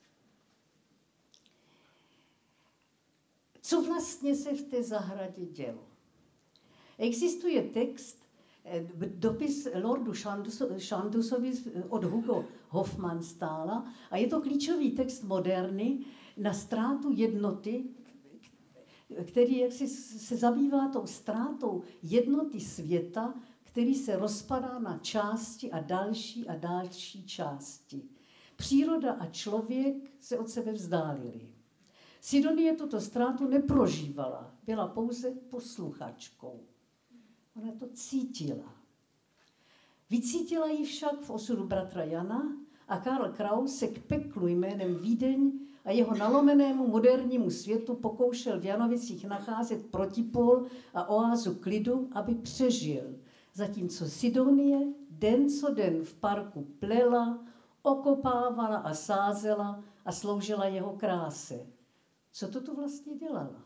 Co vlastně se v té zahradě dělo? Existuje text, dopis Lordu Chandusovi od Hugo Hofmannsthala a je to klíčový text moderny na ztrátu jednoty, který jaksi se zabývá tou ztrátou jednoty světa, který se rozpadá na části a další a další části. Příroda a člověk se od sebe vzdálili. Sidonie tuto ztrátu neprožívala, byla pouze posluchačkou. Ona to cítila. Vycítila ji však v osudu bratra Jana a Karl Kraus se k peklu jménem Vídeň a jeho nalomenému modernímu světu pokoušel v Janovicích nacházet protipól a oázu klidu, aby přežil. Zatímco Sidonie den co den v parku plela, okopávala a sázela a sloužila jeho kráse. Co to tu vlastně dělala?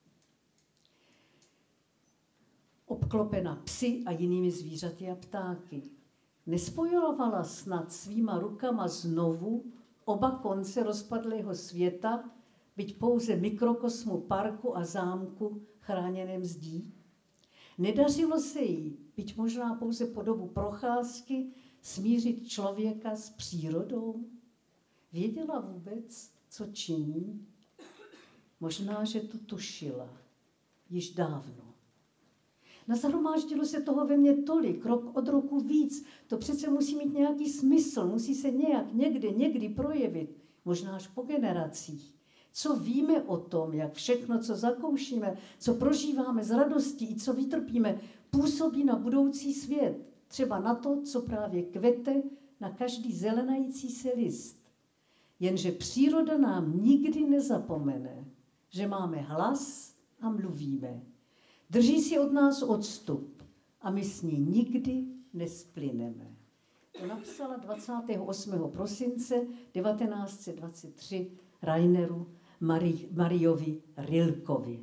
Obklopena psy a jinými zvířaty a ptáky. Nespojovala snad svýma rukama znovu oba konce rozpadlého světa, byť pouze mikrokosmu parku a zámku chráněném zdí? Nedařilo se jí, byť možná pouze po dobu procházky, smířit člověka s přírodou? Věděla vůbec, co činí? Možná, že to tušila již dávno. Nashromáždilo se toho ve mně tolik, rok od roku víc. To přece musí mít nějaký smysl, musí se nějak, někde, někdy projevit. Možná až po generacích. Co víme o tom, jak všechno, co zakoušíme, co prožíváme z radostí i co vytrpíme, působí na budoucí svět. Třeba na to, co právě kvete, na každý zelenající se list. Jenže příroda nám nikdy nezapomene, že máme hlas a mluvíme. Drží si od nás odstup a my s ní nikdy nesplyneme. To napsala dvacátého osmého prosince devatenáct set dvacet tři Raineru Mari, Mariovi Rilkovi.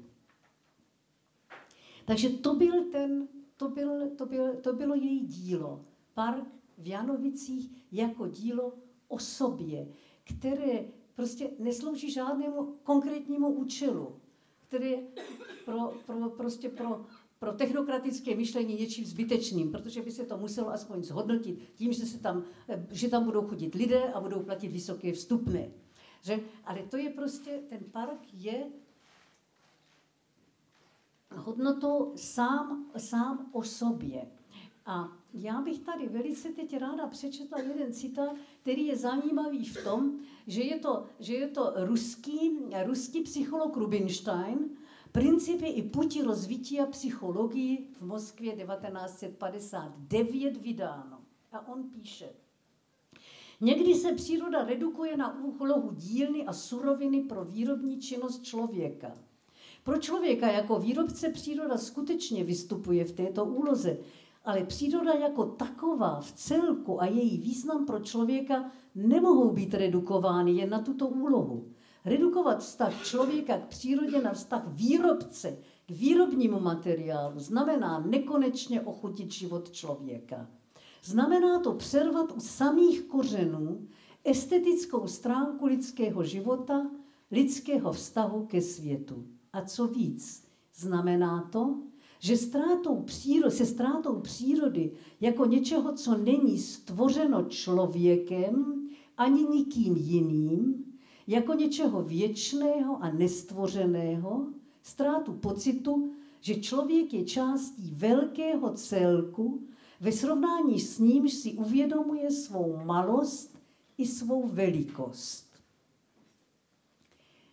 Takže to, byl ten, to, byl, to, byl, to bylo její dílo. Park v Janovicích jako dílo o sobě, které prostě neslouží žádnému konkrétnímu účelu, který je pro, pro, prostě pro, pro technokratické myšlení něčím zbytečným, protože by se to muselo aspoň zhodnotit tím, že, se tam, že tam budou chodit lidé a budou platit vysoké vstupné. Že? Ale to je prostě, ten park je hodnotou sám, sám o sobě. A já bych tady velice teď ráda přečetla jeden citát, který je zajímavý v tom, že je to, že je to ruský, ruský psycholog Rubinstein, Principy i puti rozvitia psychologii v Moskvě devatenáct set padesát devět vydáno. A on píše: někdy se příroda redukuje na úlohu dílny a suroviny pro výrobní činnost člověka. Pro člověka jako výrobce příroda skutečně vystupuje v této úloze, ale příroda jako taková v celku a její význam pro člověka nemohou být redukovány jen na tuto úlohu. Redukovat vztah člověka k přírodě na vztah výrobce k výrobnímu materiálu znamená nekonečně ochutit život člověka. Znamená to přervat u samých kořenů estetickou stránku lidského života, lidského vztahu ke světu. A co víc, znamená to, že ztrátou příro- se ztrátou přírody jako něčeho, co není stvořeno člověkem ani nikým jiným, jako něčeho věčného a nestvořeného, ztrátu pocitu, že člověk je částí velkého celku, ve srovnání s nímž si uvědomuje svou malost i svou velikost.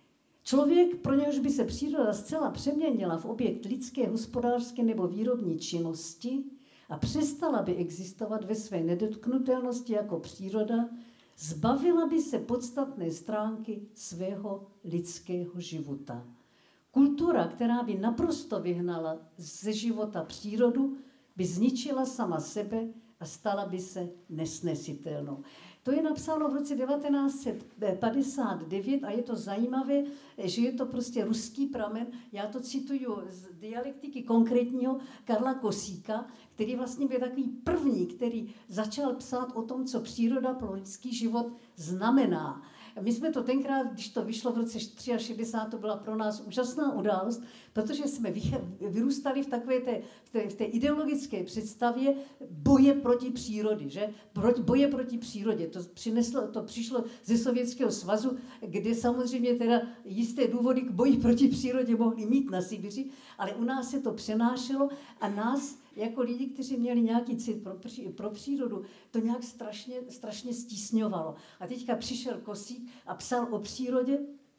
Člověk, pro něhož by se příroda zcela přeměnila v objekt lidské, hospodářské nebo výrobní činnosti a přestala by existovat ve své nedotknutelnosti jako příroda, zbavila by se podstatné stránky svého lidského života. Kultura, která by naprosto vyhnala ze života přírodu, by zničila sama sebe a stala by se nesnesitelnou. To je napsáno v roce devatenáct set padesát devět a je to zajímavé, že je to prostě ruský pramen. Já to cituju z dialektiky konkrétního Karla Kosíka, který vlastně byl takový první, který začal psát o tom, co příroda pro lidský život znamená. My jsme to tenkrát, když to vyšlo v roce šedesát tři, to byla pro nás úžasná událost, protože jsme vyrůstali v takové té, v té, v té ideologické představě boje proti přírodě, že? Boje proti přírodě. To, přineslo, to přišlo ze Sovětského svazu, kde samozřejmě teda jisté důvody k boji proti přírodě mohli mít na Sibiři, ale u nás se to přenášelo a nás jako lidi, kteří měli nějaký cit pro, pro přírodu, to nějak strašně, strašně stísňovalo. A teďka přišel Kosík a psal o přírodě,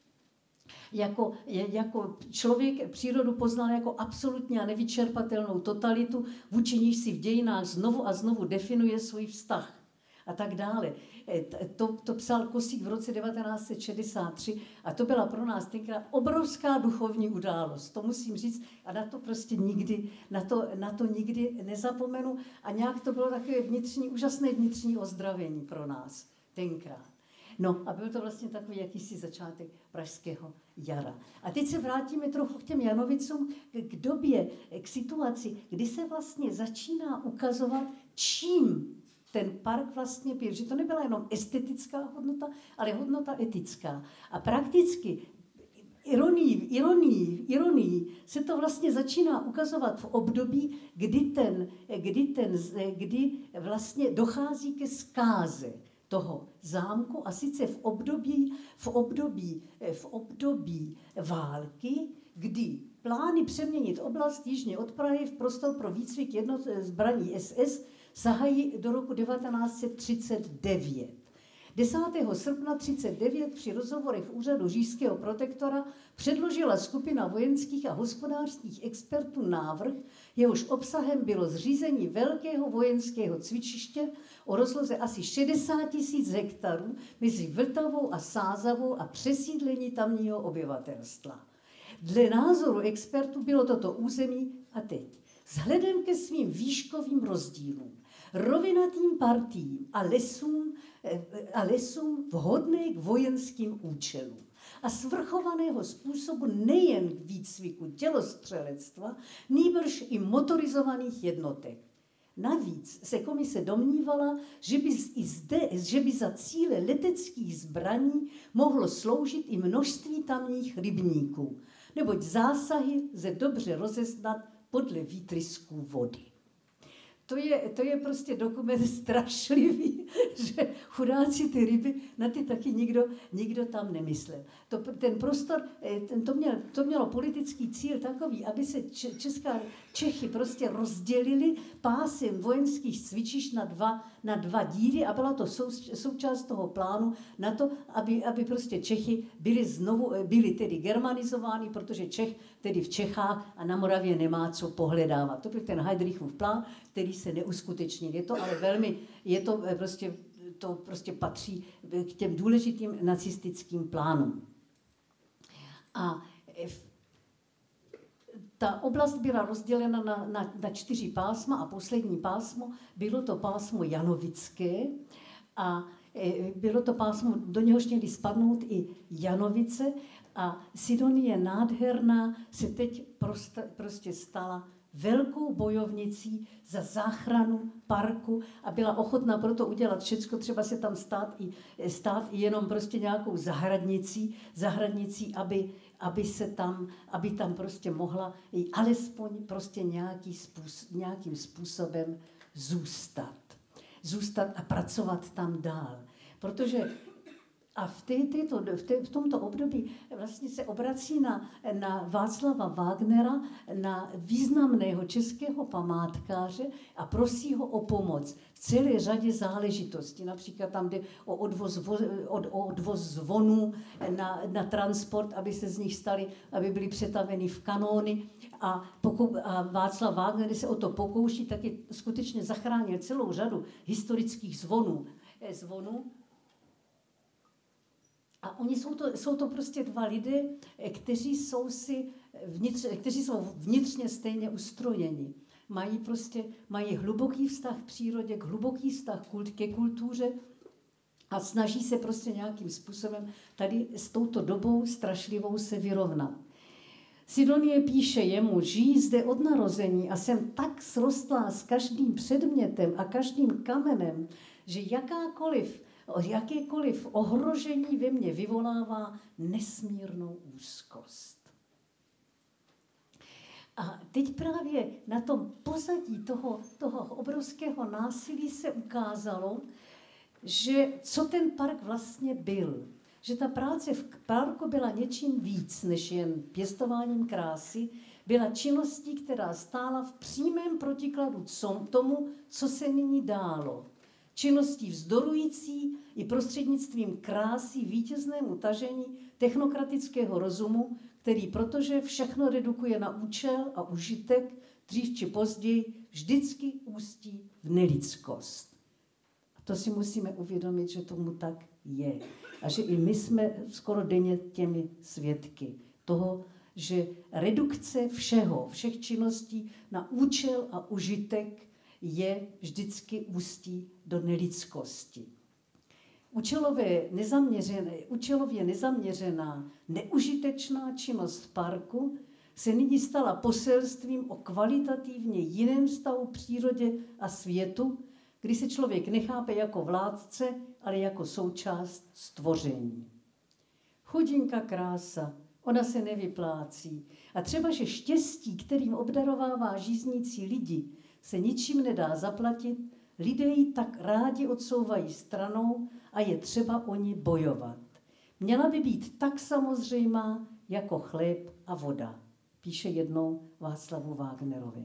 jako, jako člověk přírodu poznal jako absolutně a nevyčerpatelnou totalitu, vůči níž si v dějinách znovu a znovu definuje svůj vztah. A tak dále. To, to psal Kosík v roce devatenáct set šedesát tři a to byla pro nás tenkrát obrovská duchovní událost. To musím říct a na to prostě nikdy, na to, na to nikdy nezapomenu a nějak to bylo takové vnitřní, úžasné vnitřní ozdravení pro nás tenkrát. No a byl to vlastně takový jakýsi začátek pražského jara. A teď se vrátíme trochu k těm Janovicům, k době, k situaci, kdy se vlastně začíná ukazovat, čím ten park vlastně byl, že to nebyla jenom estetická hodnota, ale hodnota etická. A prakticky ironii, ironii, ironii se to vlastně začíná ukazovat v období, kdy, ten, kdy, ten, kdy vlastně dochází ke zkáze toho zámku a sice v období, v období, v období války, kdy plány přeměnit oblast jižně od Prahy v prostor pro výcvik jednot zbraní S S sahají do roku devatenáct set třicet devět. desátého srpna třicet devět při rozhovorech v úřadu říšského protektora předložila skupina vojenských a hospodářských expertů návrh, jehož obsahem bylo zřízení velkého vojenského cvičiště o rozloze asi šedesát tisíc hektarů mezi Vltavou a Sázavou a přesídlení tamního obyvatelstva. Dle názoru expertů bylo toto území, a teď, vzhledem ke svým výškovým rozdílům, rovinatým partiím a lesům, a lesům vhodné k vojenským účelům a svrchovaného způsobu nejen k výcviku tělostřelectva, nýbrž i motorizovaných jednotek. Navíc se komise domnívala, že by, i zde, že by za cíle leteckých zbraní mohlo sloužit i množství tamních rybníků, neboť zásahy lze dobře rozeznat podle výtrysků vody. To je, to je prostě dokument strašlivý, že chudáci ty ryby, na ty taky nikdo, nikdo tam nemyslel. To, ten prostor, ten, to, měl, to mělo politický cíl takový, aby se Česká, Čechy prostě rozdělili pásem vojenských cvičišť na dva, na dva díly a byla to sou, součást toho plánu na to, aby, aby prostě Čechy byly znovu, byly tedy germanizovány, protože Čech tedy v Čechách a na Moravě nemá co pohledávat. To byl ten Heydrichův plán, který se neuskutečnil. Je to ale velmi, je to prostě, to prostě patří k těm důležitým nacistickým plánům. A ta oblast byla rozdělena na, na, na čtyři pásma a poslední pásmo bylo to pásmo Janovické a bylo to pásmo, do něhož měly spadnout i Janovice a Sidonie Nádherná se teď prostě, prostě stala velkou bojovnicí za záchranu parku a byla ochotná proto udělat všecko, třeba se tam stát i, stát i jenom prostě nějakou zahradnicí, zahradnicí, aby, aby se tam, aby tam prostě mohla i alespoň prostě nějaký způsob, nějakým způsobem zůstat. Zůstat a pracovat tam dál. Protože A v, té, této, v, té, v tomto období vlastně se obrací na, na Václava Wagnera, na významného českého památkáře a prosí ho o pomoc v celé řadě záležitostí. Například tam jde o odvoz, vo, od, o odvoz zvonů na, na transport, aby se z nich stali, aby byly přetaveny v kanóny. A, pokou, a Václav Wagner se o to pokouší, taky skutečně zachránil celou řadu historických zvonů. zvonů. A oni jsou to, jsou to prostě dva lidé, kteří jsou, si vnitř, kteří jsou vnitřně stejně ustrojeni. Mají prostě mají hluboký vztah k přírodě, hluboký vztah kult, ke kultuře a snaží se prostě nějakým způsobem tady s touto dobou strašlivou se vyrovnat. Sidonie píše jemu, žijí zde od narození a jsem tak srostlá s každým předmětem a každým kamenem, že jakákoliv jakékoliv ohrožení ve mně vyvolává nesmírnou úzkost. A teď právě na tom pozadí toho, toho obrovského násilí se ukázalo, že co ten park vlastně byl. Že ta práce v parku byla něčím víc než jen pěstováním krásy, byla činností, která stála v přímém protikladu tomu, co se nyní dálo. Činností vzdorující i prostřednictvím krásy vítěznému tažení technokratického rozumu, který protože všechno redukuje na účel a užitek, dřív či později vždycky ústí v nelidskost. A to si musíme uvědomit, že tomu tak je. A že i my jsme skoro denně těmi svědky toho, že redukce všeho, všech činností na účel a užitek je vždycky ústí do nelidskosti. Účelově nezaměřené, účelově nezaměřená, neužitečná činnost v parku se nyní stala poselstvím o kvalitativně jiném stavu přírodě a světu, kdy se člověk nechápe jako vládce, ale jako součást stvoření. Chudinka krása, ona se nevyplácí. A třeba, že štěstí, kterým obdarovává žíznící lidi, se ničím nedá zaplatit, lidé ji tak rádi odsouvají stranou a je třeba o ní bojovat. Měla by být tak samozřejmá jako chléb a voda, píše jednou Václavu Wagnerovi.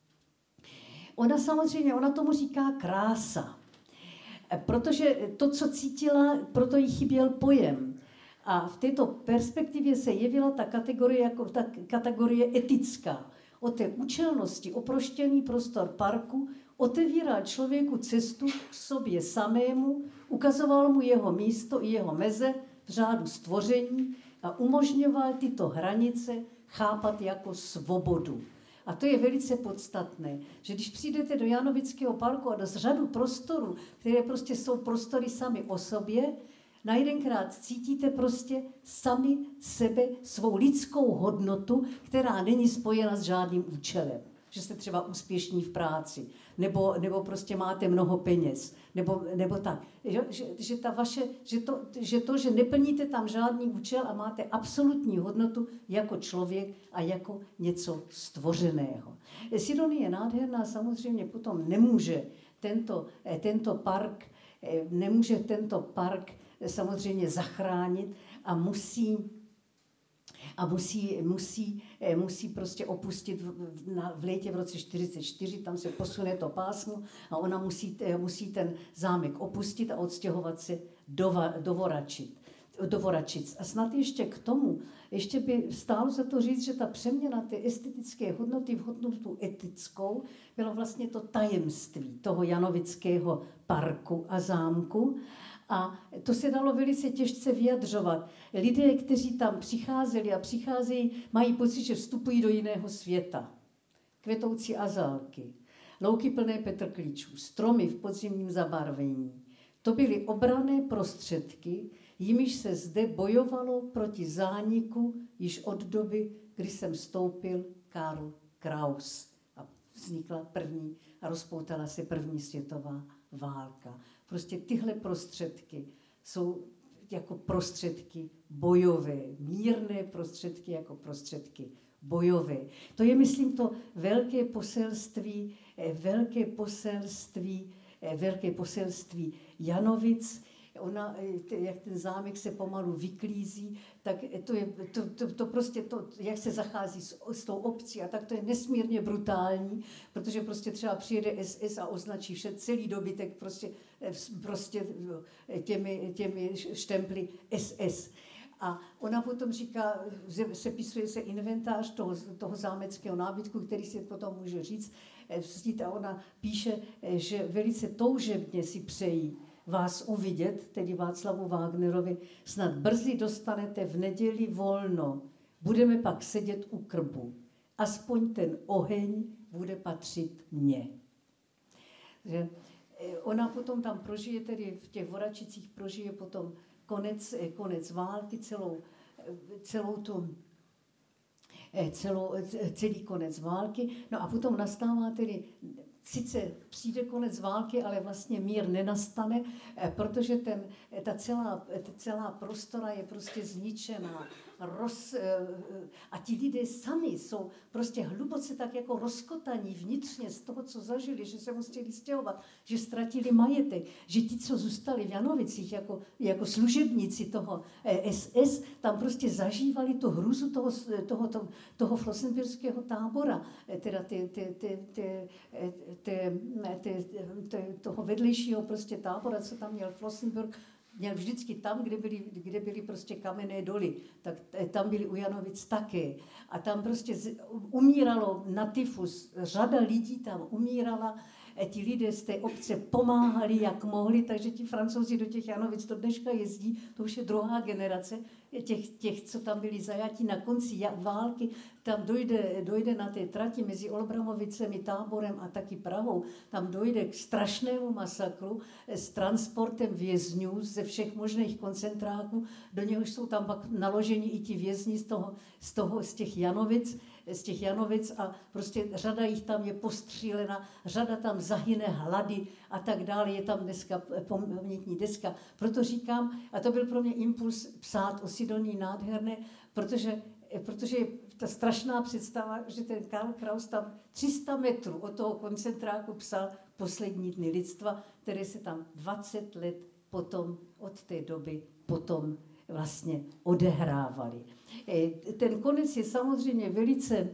Ona samozřejmě, ona tomu říká krása, protože to, co cítila, proto jí chyběl pojem. A v této perspektivě se jevila ta kategorie jako ta kategorie etická. O té účelnosti oproštěný prostor parku otevíral člověku cestu k sobě samému, ukazoval mu jeho místo i jeho meze v řádu stvoření a umožňoval tyto hranice chápat jako svobodu. A to je velice podstatné, že když přijdete do Janovického parku a do řadu prostorů, které prostě jsou prostory sami o sobě, na jedenkrát cítíte prostě sami sebe, svou lidskou hodnotu, která není spojena s žádným účelem. Že jste třeba úspěšní v práci, nebo, nebo prostě máte mnoho peněz, nebo, nebo tak. Že, že, že, ta vaše, že, to, že to, že neplníte tam žádný účel a máte absolutní hodnotu jako člověk a jako něco stvořeného. Sidonie nádherná samozřejmě potom nemůže tento, tento park, nemůže tento park samozřejmě zachránit a musí a musí, musí, musí prostě opustit v, na, v létě v roce čtyřicet čtyři, tam se posune to pásmo a ona musí, musí ten zámek opustit a odstěhovat se do, do, Voračit, do Voračic. A snad ještě k tomu, ještě by stálo za to říct, že ta přeměna té estetické hodnoty v hodnotu etickou bylo vlastně to tajemství toho Janovického parku a zámku. A to se dalo velice těžce vyjadřovat. Lidé, kteří tam přicházeli a přicházejí, mají pocit, že vstupují do jiného světa. Kvetoucí azálky, louky plné petrklíčů, stromy v podzimním zabarvení. To byly obranné prostředky, jimiž se zde bojovalo proti zániku již od doby, kdy sem vstoupil Karl Kraus. A vznikla první a rozpoutala se první světová válka. Prostě tyhle prostředky jsou jako prostředky bojové, mírné prostředky jako prostředky bojové. To je, myslím, to velké poselství, velké poselství, velké poselství Janovic, ona, jak ten zámek se pomalu vyklízí, tak to je to, to, to prostě to, jak se zachází s, s tou obcí a tak to je nesmírně brutální, protože prostě třeba přijede S S a označí vše, celý dobytek prostě, prostě těmi, těmi štemply S S. A ona potom říká, sepisuje se inventář toho, toho zámeckého nábytku, který si potom může říct. A ona píše, že velice toužebně si přejí vás uvidět, tedy Václavu Wagnerovi, snad brzy dostanete v neděli volno. Budeme pak sedět u krbu. Aspoň ten oheň bude patřit mně. Že ona potom tam prožije, tedy v těch Voračicích prožije potom konec, konec války, celou, celou tu, celou, celý konec války. No a potom nastává tedy, sice přijde konec války, ale vlastně mír nenastane, protože ten, ta, celá, ta celá prostora je prostě zničená. Roz, a ti lidé sami jsou prostě hluboce tak jako rozkotaní vnitřně z toho, co zažili, že se museli stěhovat, že ztratili majetek, že ti, co zůstali v Janovicích jako, jako služebníci toho S S, tam prostě zažívali tu hruzu toho, toho, toho, toho flossenbürského tábora, teda ty, ty, ty, ty, ty, ty, ty, toho vedlejšího prostě tábora, co tam měl Flossenbürg, měl vždycky tam, kde byly, kde byly prostě kamenné doly, tak tam byly u Janovic taky. A tam prostě umíralo na tyfus, řada lidí tam umírala, ti lidé z té obce pomáhali, jak mohli, takže ti Francouzi do těch Janovic do dneška jezdí, to už je druhá generace těch, těch co tam byli zajatí na konci války, tam dojde, dojde na té trati mezi Olbramovicemi, Táborem a taky Prahou, tam dojde k strašnému masakru s transportem vězňů ze všech možných koncentráků, do něhož jsou tam pak naloženi i ti vězni z, toho, z, toho, z těch Janovic, z těch Janovic a prostě řada jich tam je postřílena, řada tam zahyne hlady a tak dále, je tam dneska pamětní deska. Proto říkám, a to byl pro mě impuls psát o Sidonii nádherné, protože, protože je ta strašná představa, že ten Karl Kraus tam tři sta metrů od toho koncentráku psal Poslední dny lidstva, které se tam dvacet let potom, od té doby potom vlastně odehrávaly. Ten konec je samozřejmě velice,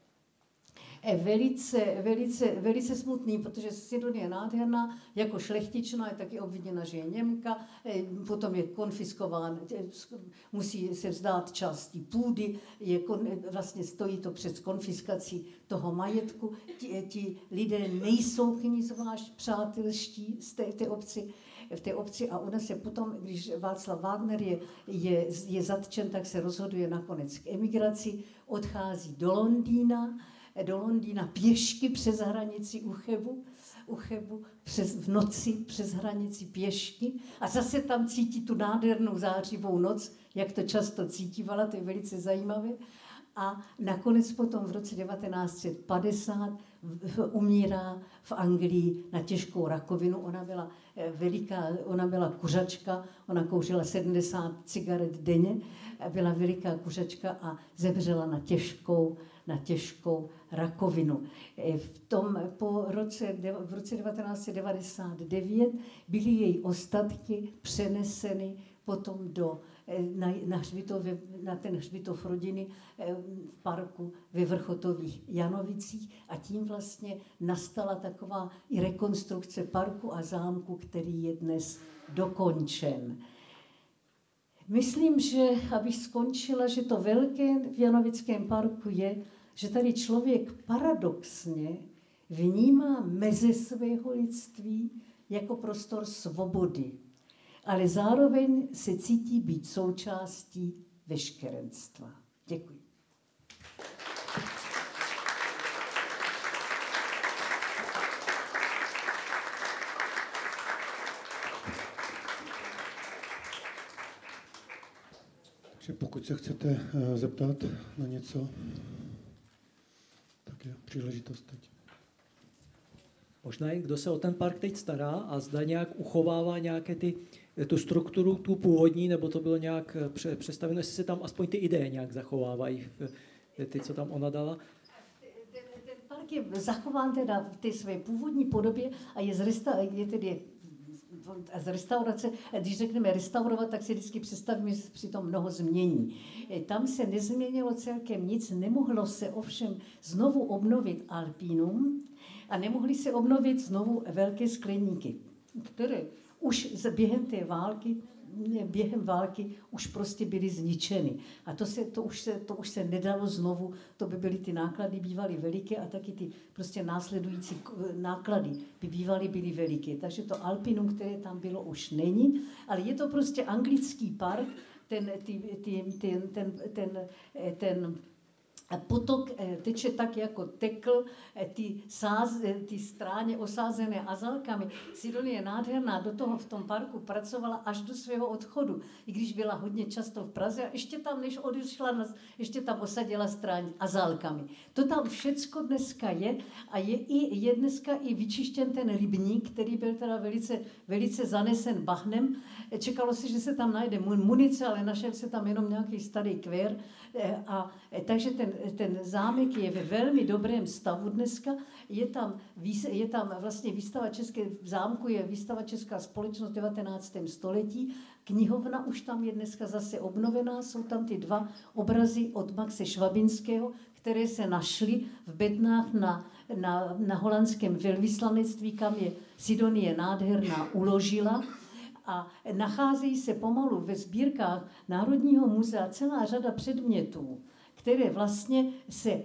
velice, velice, velice smutný, protože Sidonie je nádherná, jako šlechtičná je taky obviněna, že je Němka, potom je konfiskován, musí se vzdát části půdy, je, vlastně stojí to před konfiskací toho majetku. Ti, ti lidé nejsou k ní zvlášť přátelští z té, té obci, v té obci a ona se potom, když Václav Wagner je, je, je zatčen, tak se rozhoduje nakonec k emigraci, odchází do Londýna, do Londýna pěšky přes hranici u Chebu, u Chebu přes, v noci přes hranici pěšky a zase tam cítí tu nádhernou zářivou noc, jak to často cítívala, to je velice zajímavé. A nakonec potom v roce devatenáct set padesát umírá v Anglii na těžkou rakovinu. Ona byla veliká, ona byla kuřačka, ona kouřila sedmdesát cigaret denně, byla veliká kuřačka a zemřela na těžkou, na těžkou rakovinu. V tom po roce, v roce devatenáct set devadesát devět byly její ostatky přeneseny potom do Na, na, hřbitov, na ten hřbitov rodiny v parku ve Vrchotových Janovicích a tím vlastně nastala taková i rekonstrukce parku a zámku, který je dnes dokončen. Myslím, že abych skončila, že to velké v Janovickém parku je, že tady člověk paradoxně vnímá meze svého lidství jako prostor svobody, ale zároveň se cítí být součástí veškerenstva. Děkuji. Takže pokud se chcete zeptat na něco, tak je příležitost teď. Možná i kdo se o ten park teď stará a zda nějak uchovává nějaké ty, tu strukturu, tu původní, nebo to bylo nějak představeno, jestli se tam aspoň ty ideje nějak zachovávají, ty, co tam ona dala. Ten, ten park je zachován teda v té své původní podobě a je, zresta, je tedy z restaurace, když řekneme restaurovat, tak si vždycky představíme, že se přitom mnoho změní. Tam se nezměnilo celkem nic, nemohlo se ovšem znovu obnovit Alpínum a nemohly se obnovit znovu velké skleníky, které už během té války během války už prostě byly zničeny. A to, se, to, už se, to už se nedalo znovu, to by byly ty náklady bývaly veliké a taky ty prostě následující náklady by bývaly byly veliké. Takže to Alpinum, které tam bylo, už není, ale je to prostě anglický park, ten, ty, ty, ten, ten, ten, ten potok teče tak, jako tekl, ty, sáz, ty stráně osázené azalkami. Sidonie je nádherná, do toho v tom parku pracovala až do svého odchodu, i když byla hodně často v Praze a ještě tam, než odešla, ještě tam osadila stráň azalkami. To tam všecko dneska je a je, i, je dneska i vyčištěn ten rybník, který byl teda velice, velice zanesen bahnem. Čekalo se, že se tam najde munice, ale našel se tam jenom nějaký starý kvér. A, takže ten, ten zámek je ve velmi dobrém stavu dneska. Je tam, je tam vlastně výstava České v zámku, je výstava Česká společnost v devatenáctém století. Knihovna už tam je dneska zase obnovená. Jsou tam ty dva obrazy od Maxe Švabinského, které se našly v bednách na, na, na holandském velvyslanectví, kam je Sidonie nádherná uložila. A nacházejí se pomalu ve sbírkách Národního muzea celá řada předmětů, které vlastně se,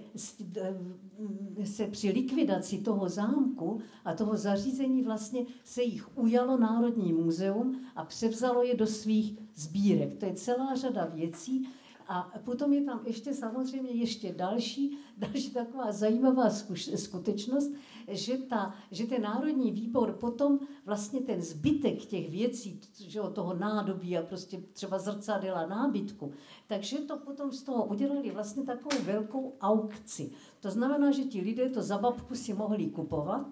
se při likvidaci toho zámku a toho zařízení vlastně se jich ujalo Národní muzeum a převzalo je do svých sbírek. To je celá řada věcí. A potom je tam ještě samozřejmě ještě další, další taková zajímavá skutečnost, že, ta, že ten Národní výbor potom vlastně ten zbytek těch věcí, že od toho nádobí a prostě třeba zrcadel a nábytku, takže to potom z toho udělali vlastně takovou velkou aukci. To znamená, že ti lidé to za babku si mohli kupovat.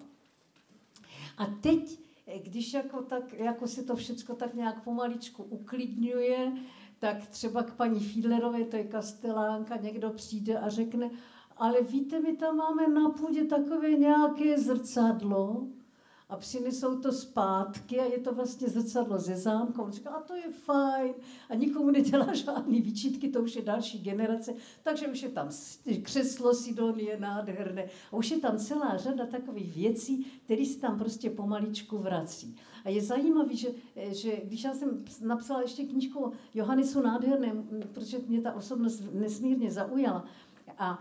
A teď, když jako, tak, jako se to všecko tak nějak pomaličku uklidňuje, tak třeba k paní Fiedlerové, to je kastelánka, někdo přijde a řekne, ale víte, my tam máme na půdě takové nějaké zrcadlo a přinesou to zpátky a je to vlastně zrcadlo ze zámku. On říká, a to je fajn a nikomu nedělá žádný výčitky, to už je další generace, takže už je tam křeslo Sidonie nádherné a už je tam celá řada takových věcí, které se tam prostě pomaličku vrací. A je zajímavé, že, že když já jsem napsala ještě knížku o Johannesu nádherném, protože mě ta osobnost nesmírně zaujala, a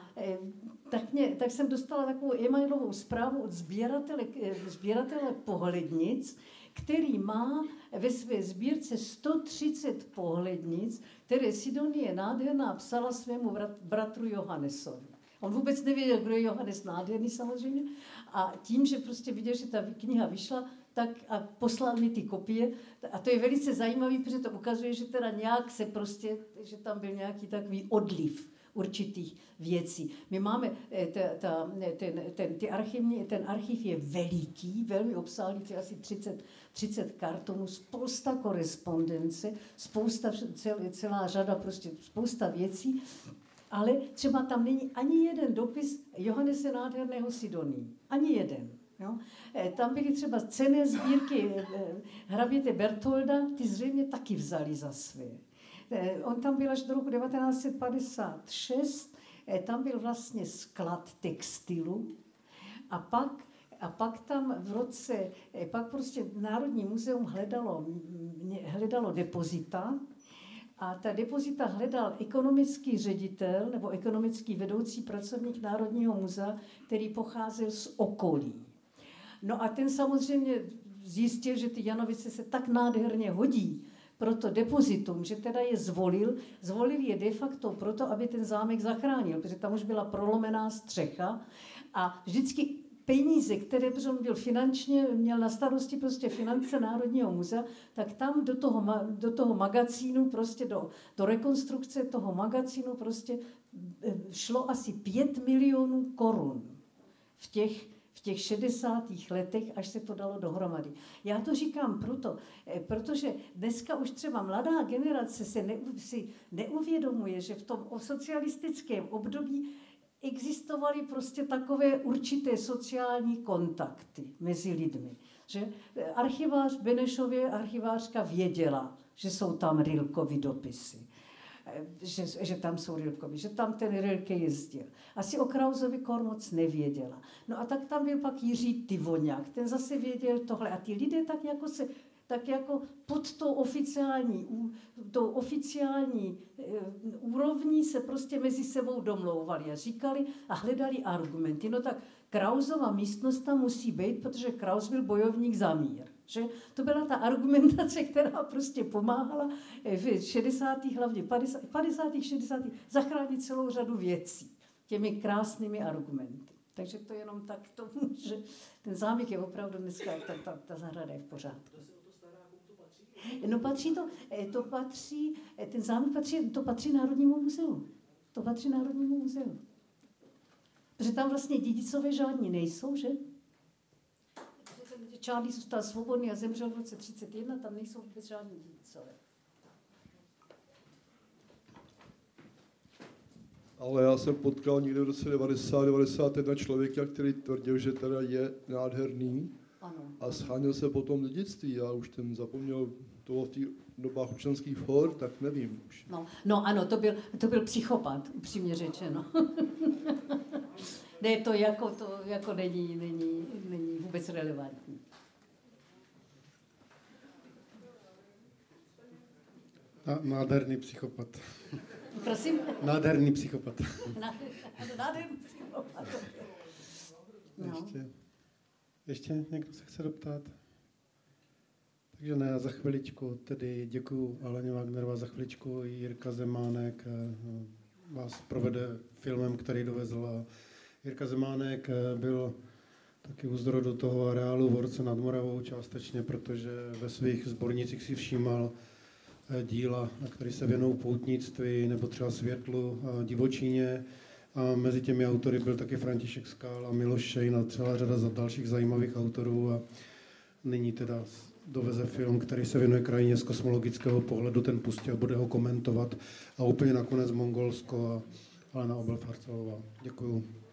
tak, mě, tak jsem dostala takovou e-mailovou zprávu od sběratele, sběratele pohlednic, který má ve své sbírce sto třicet pohlednic, které Sidonie nádherná psala svému bratru Johannesovi. On vůbec nevěděl, kdo je Johannes nádherný samozřejmě. A tím, že prostě viděl, že ta kniha vyšla, tak a poslal mi ty kopie. A to je velice zajímavé, protože to ukazuje, že teda nějak se prostě, že tam byl nějaký takový odliv určitých věcí. My máme, ta, ta, ten, ten, ty archivní, ten archiv je veliký, velmi obsáhlý, to je asi třicet, třicet kartonů, spousta korespondence, spousta, cel, celá řada, prostě spousta věcí, ale třeba tam není ani jeden dopis Johannese nádherného Sidonii. Ani jeden. Jo? Tam byly třeba cenné sbírky hraběte Bertolda, ty zřejmě taky vzali za své. On tam byl až do roku devatenáct set padesát šest, tam byl vlastně sklad textilu a pak, a pak tam v roce, pak prostě Národní muzeum hledalo, hledalo depozita a ta depozita hledal ekonomický ředitel nebo ekonomický vedoucí pracovník Národního muzea, který pocházel z okolí. No a ten samozřejmě zjistil, že ty Janovice se tak nádherně hodí pro to depozitum, že teda je zvolil. Zvolil je de facto proto, aby ten zámek zachránil, protože tam už byla prolomená střecha a vždycky peníze, které, protože on byl finančně, měl na starosti prostě finance Národního muzea, tak tam do toho, do toho magazínu, prostě do, do rekonstrukce toho magazínu prostě šlo asi pět milionů korun v těch v těch šedesátých letech, až se to dalo dohromady. Já to říkám proto, protože dneska už třeba mladá generace se ne, si neuvědomuje, že v tom socialistickém období existovaly prostě takové určité sociální kontakty mezi lidmi. Že archivář Benešově, archivářka věděla, že jsou tam Rilkovy dopisy. Že, že tam jsou Rilkovi, že tam ten Rilke jezdil. Asi o Krausovi Kor moc nevěděla. No a tak tam byl pak Jiří Tyvoňák, ten zase věděl tohle. A ty lidé tak jako se, tak jako pod tou oficiální, tou oficiální e, úrovní se prostě mezi sebou domlouvali a říkali a hledali argumenty. No tak Krausova místnost tam musí být, protože Kraus byl bojovník za mír. Že? To byla ta argumentace, která prostě pomáhala v šedesátých, hlavně padesátých, šedesátých zachránit celou řadu věcí těmi krásnými argumenty. Takže to jenom tak to, že ten zámek je opravdu dneska, ta, ta, ta zahrada je v pořádku. No patří to, to patří, ten zámek patří, to patří Národnímu muzeu. To patří Národnímu muzeu. Protože tam vlastně dědicové žádní nejsou, že? Charlie zůstal svobodný a zemřel v roce třicet jedna, tam nejsou vůbec žádní dědicové. Ale já jsem potkal někde v roce devadesát devadesát jedna člověka, který tvrdil, že teda je nádherný. Ano. A scháněl se potom dědictví. Já už ten zapomněl toho v těch dobách občanských for, tak nevím už. No, no ano, to byl, to byl psychopat, upřímně řečeno. Ne, to jako, to jako není, není, není vůbec relevantní. Nádherný psychopat. Prosím? Nádherný psychopat. Nádherný psychopat. No. Ještě, ještě někdo se chce doptat? Takže ne, za chviličku tedy děkuju Aleně Wagnerové, za chviličku Jirka Zemánek vás provede filmem, který dovezl. Jirka Zemánek byl taky u zrodu toho areálu v Orce nad Moravou částečně, protože ve svých sbornicích si všímal díla, které se věnují poutnictví nebo třeba světlu a divočíně. A mezi těmi autory byl taky František Skál a Miloš Šejn a celá řada dalších zajímavých autorů. A nyní teda doveze film, který se věnuje krajině z kosmologického pohledu, ten pustí a bude ho komentovat. A úplně nakonec Mongolsko a Alena Obel-Farcelová. Děkuju.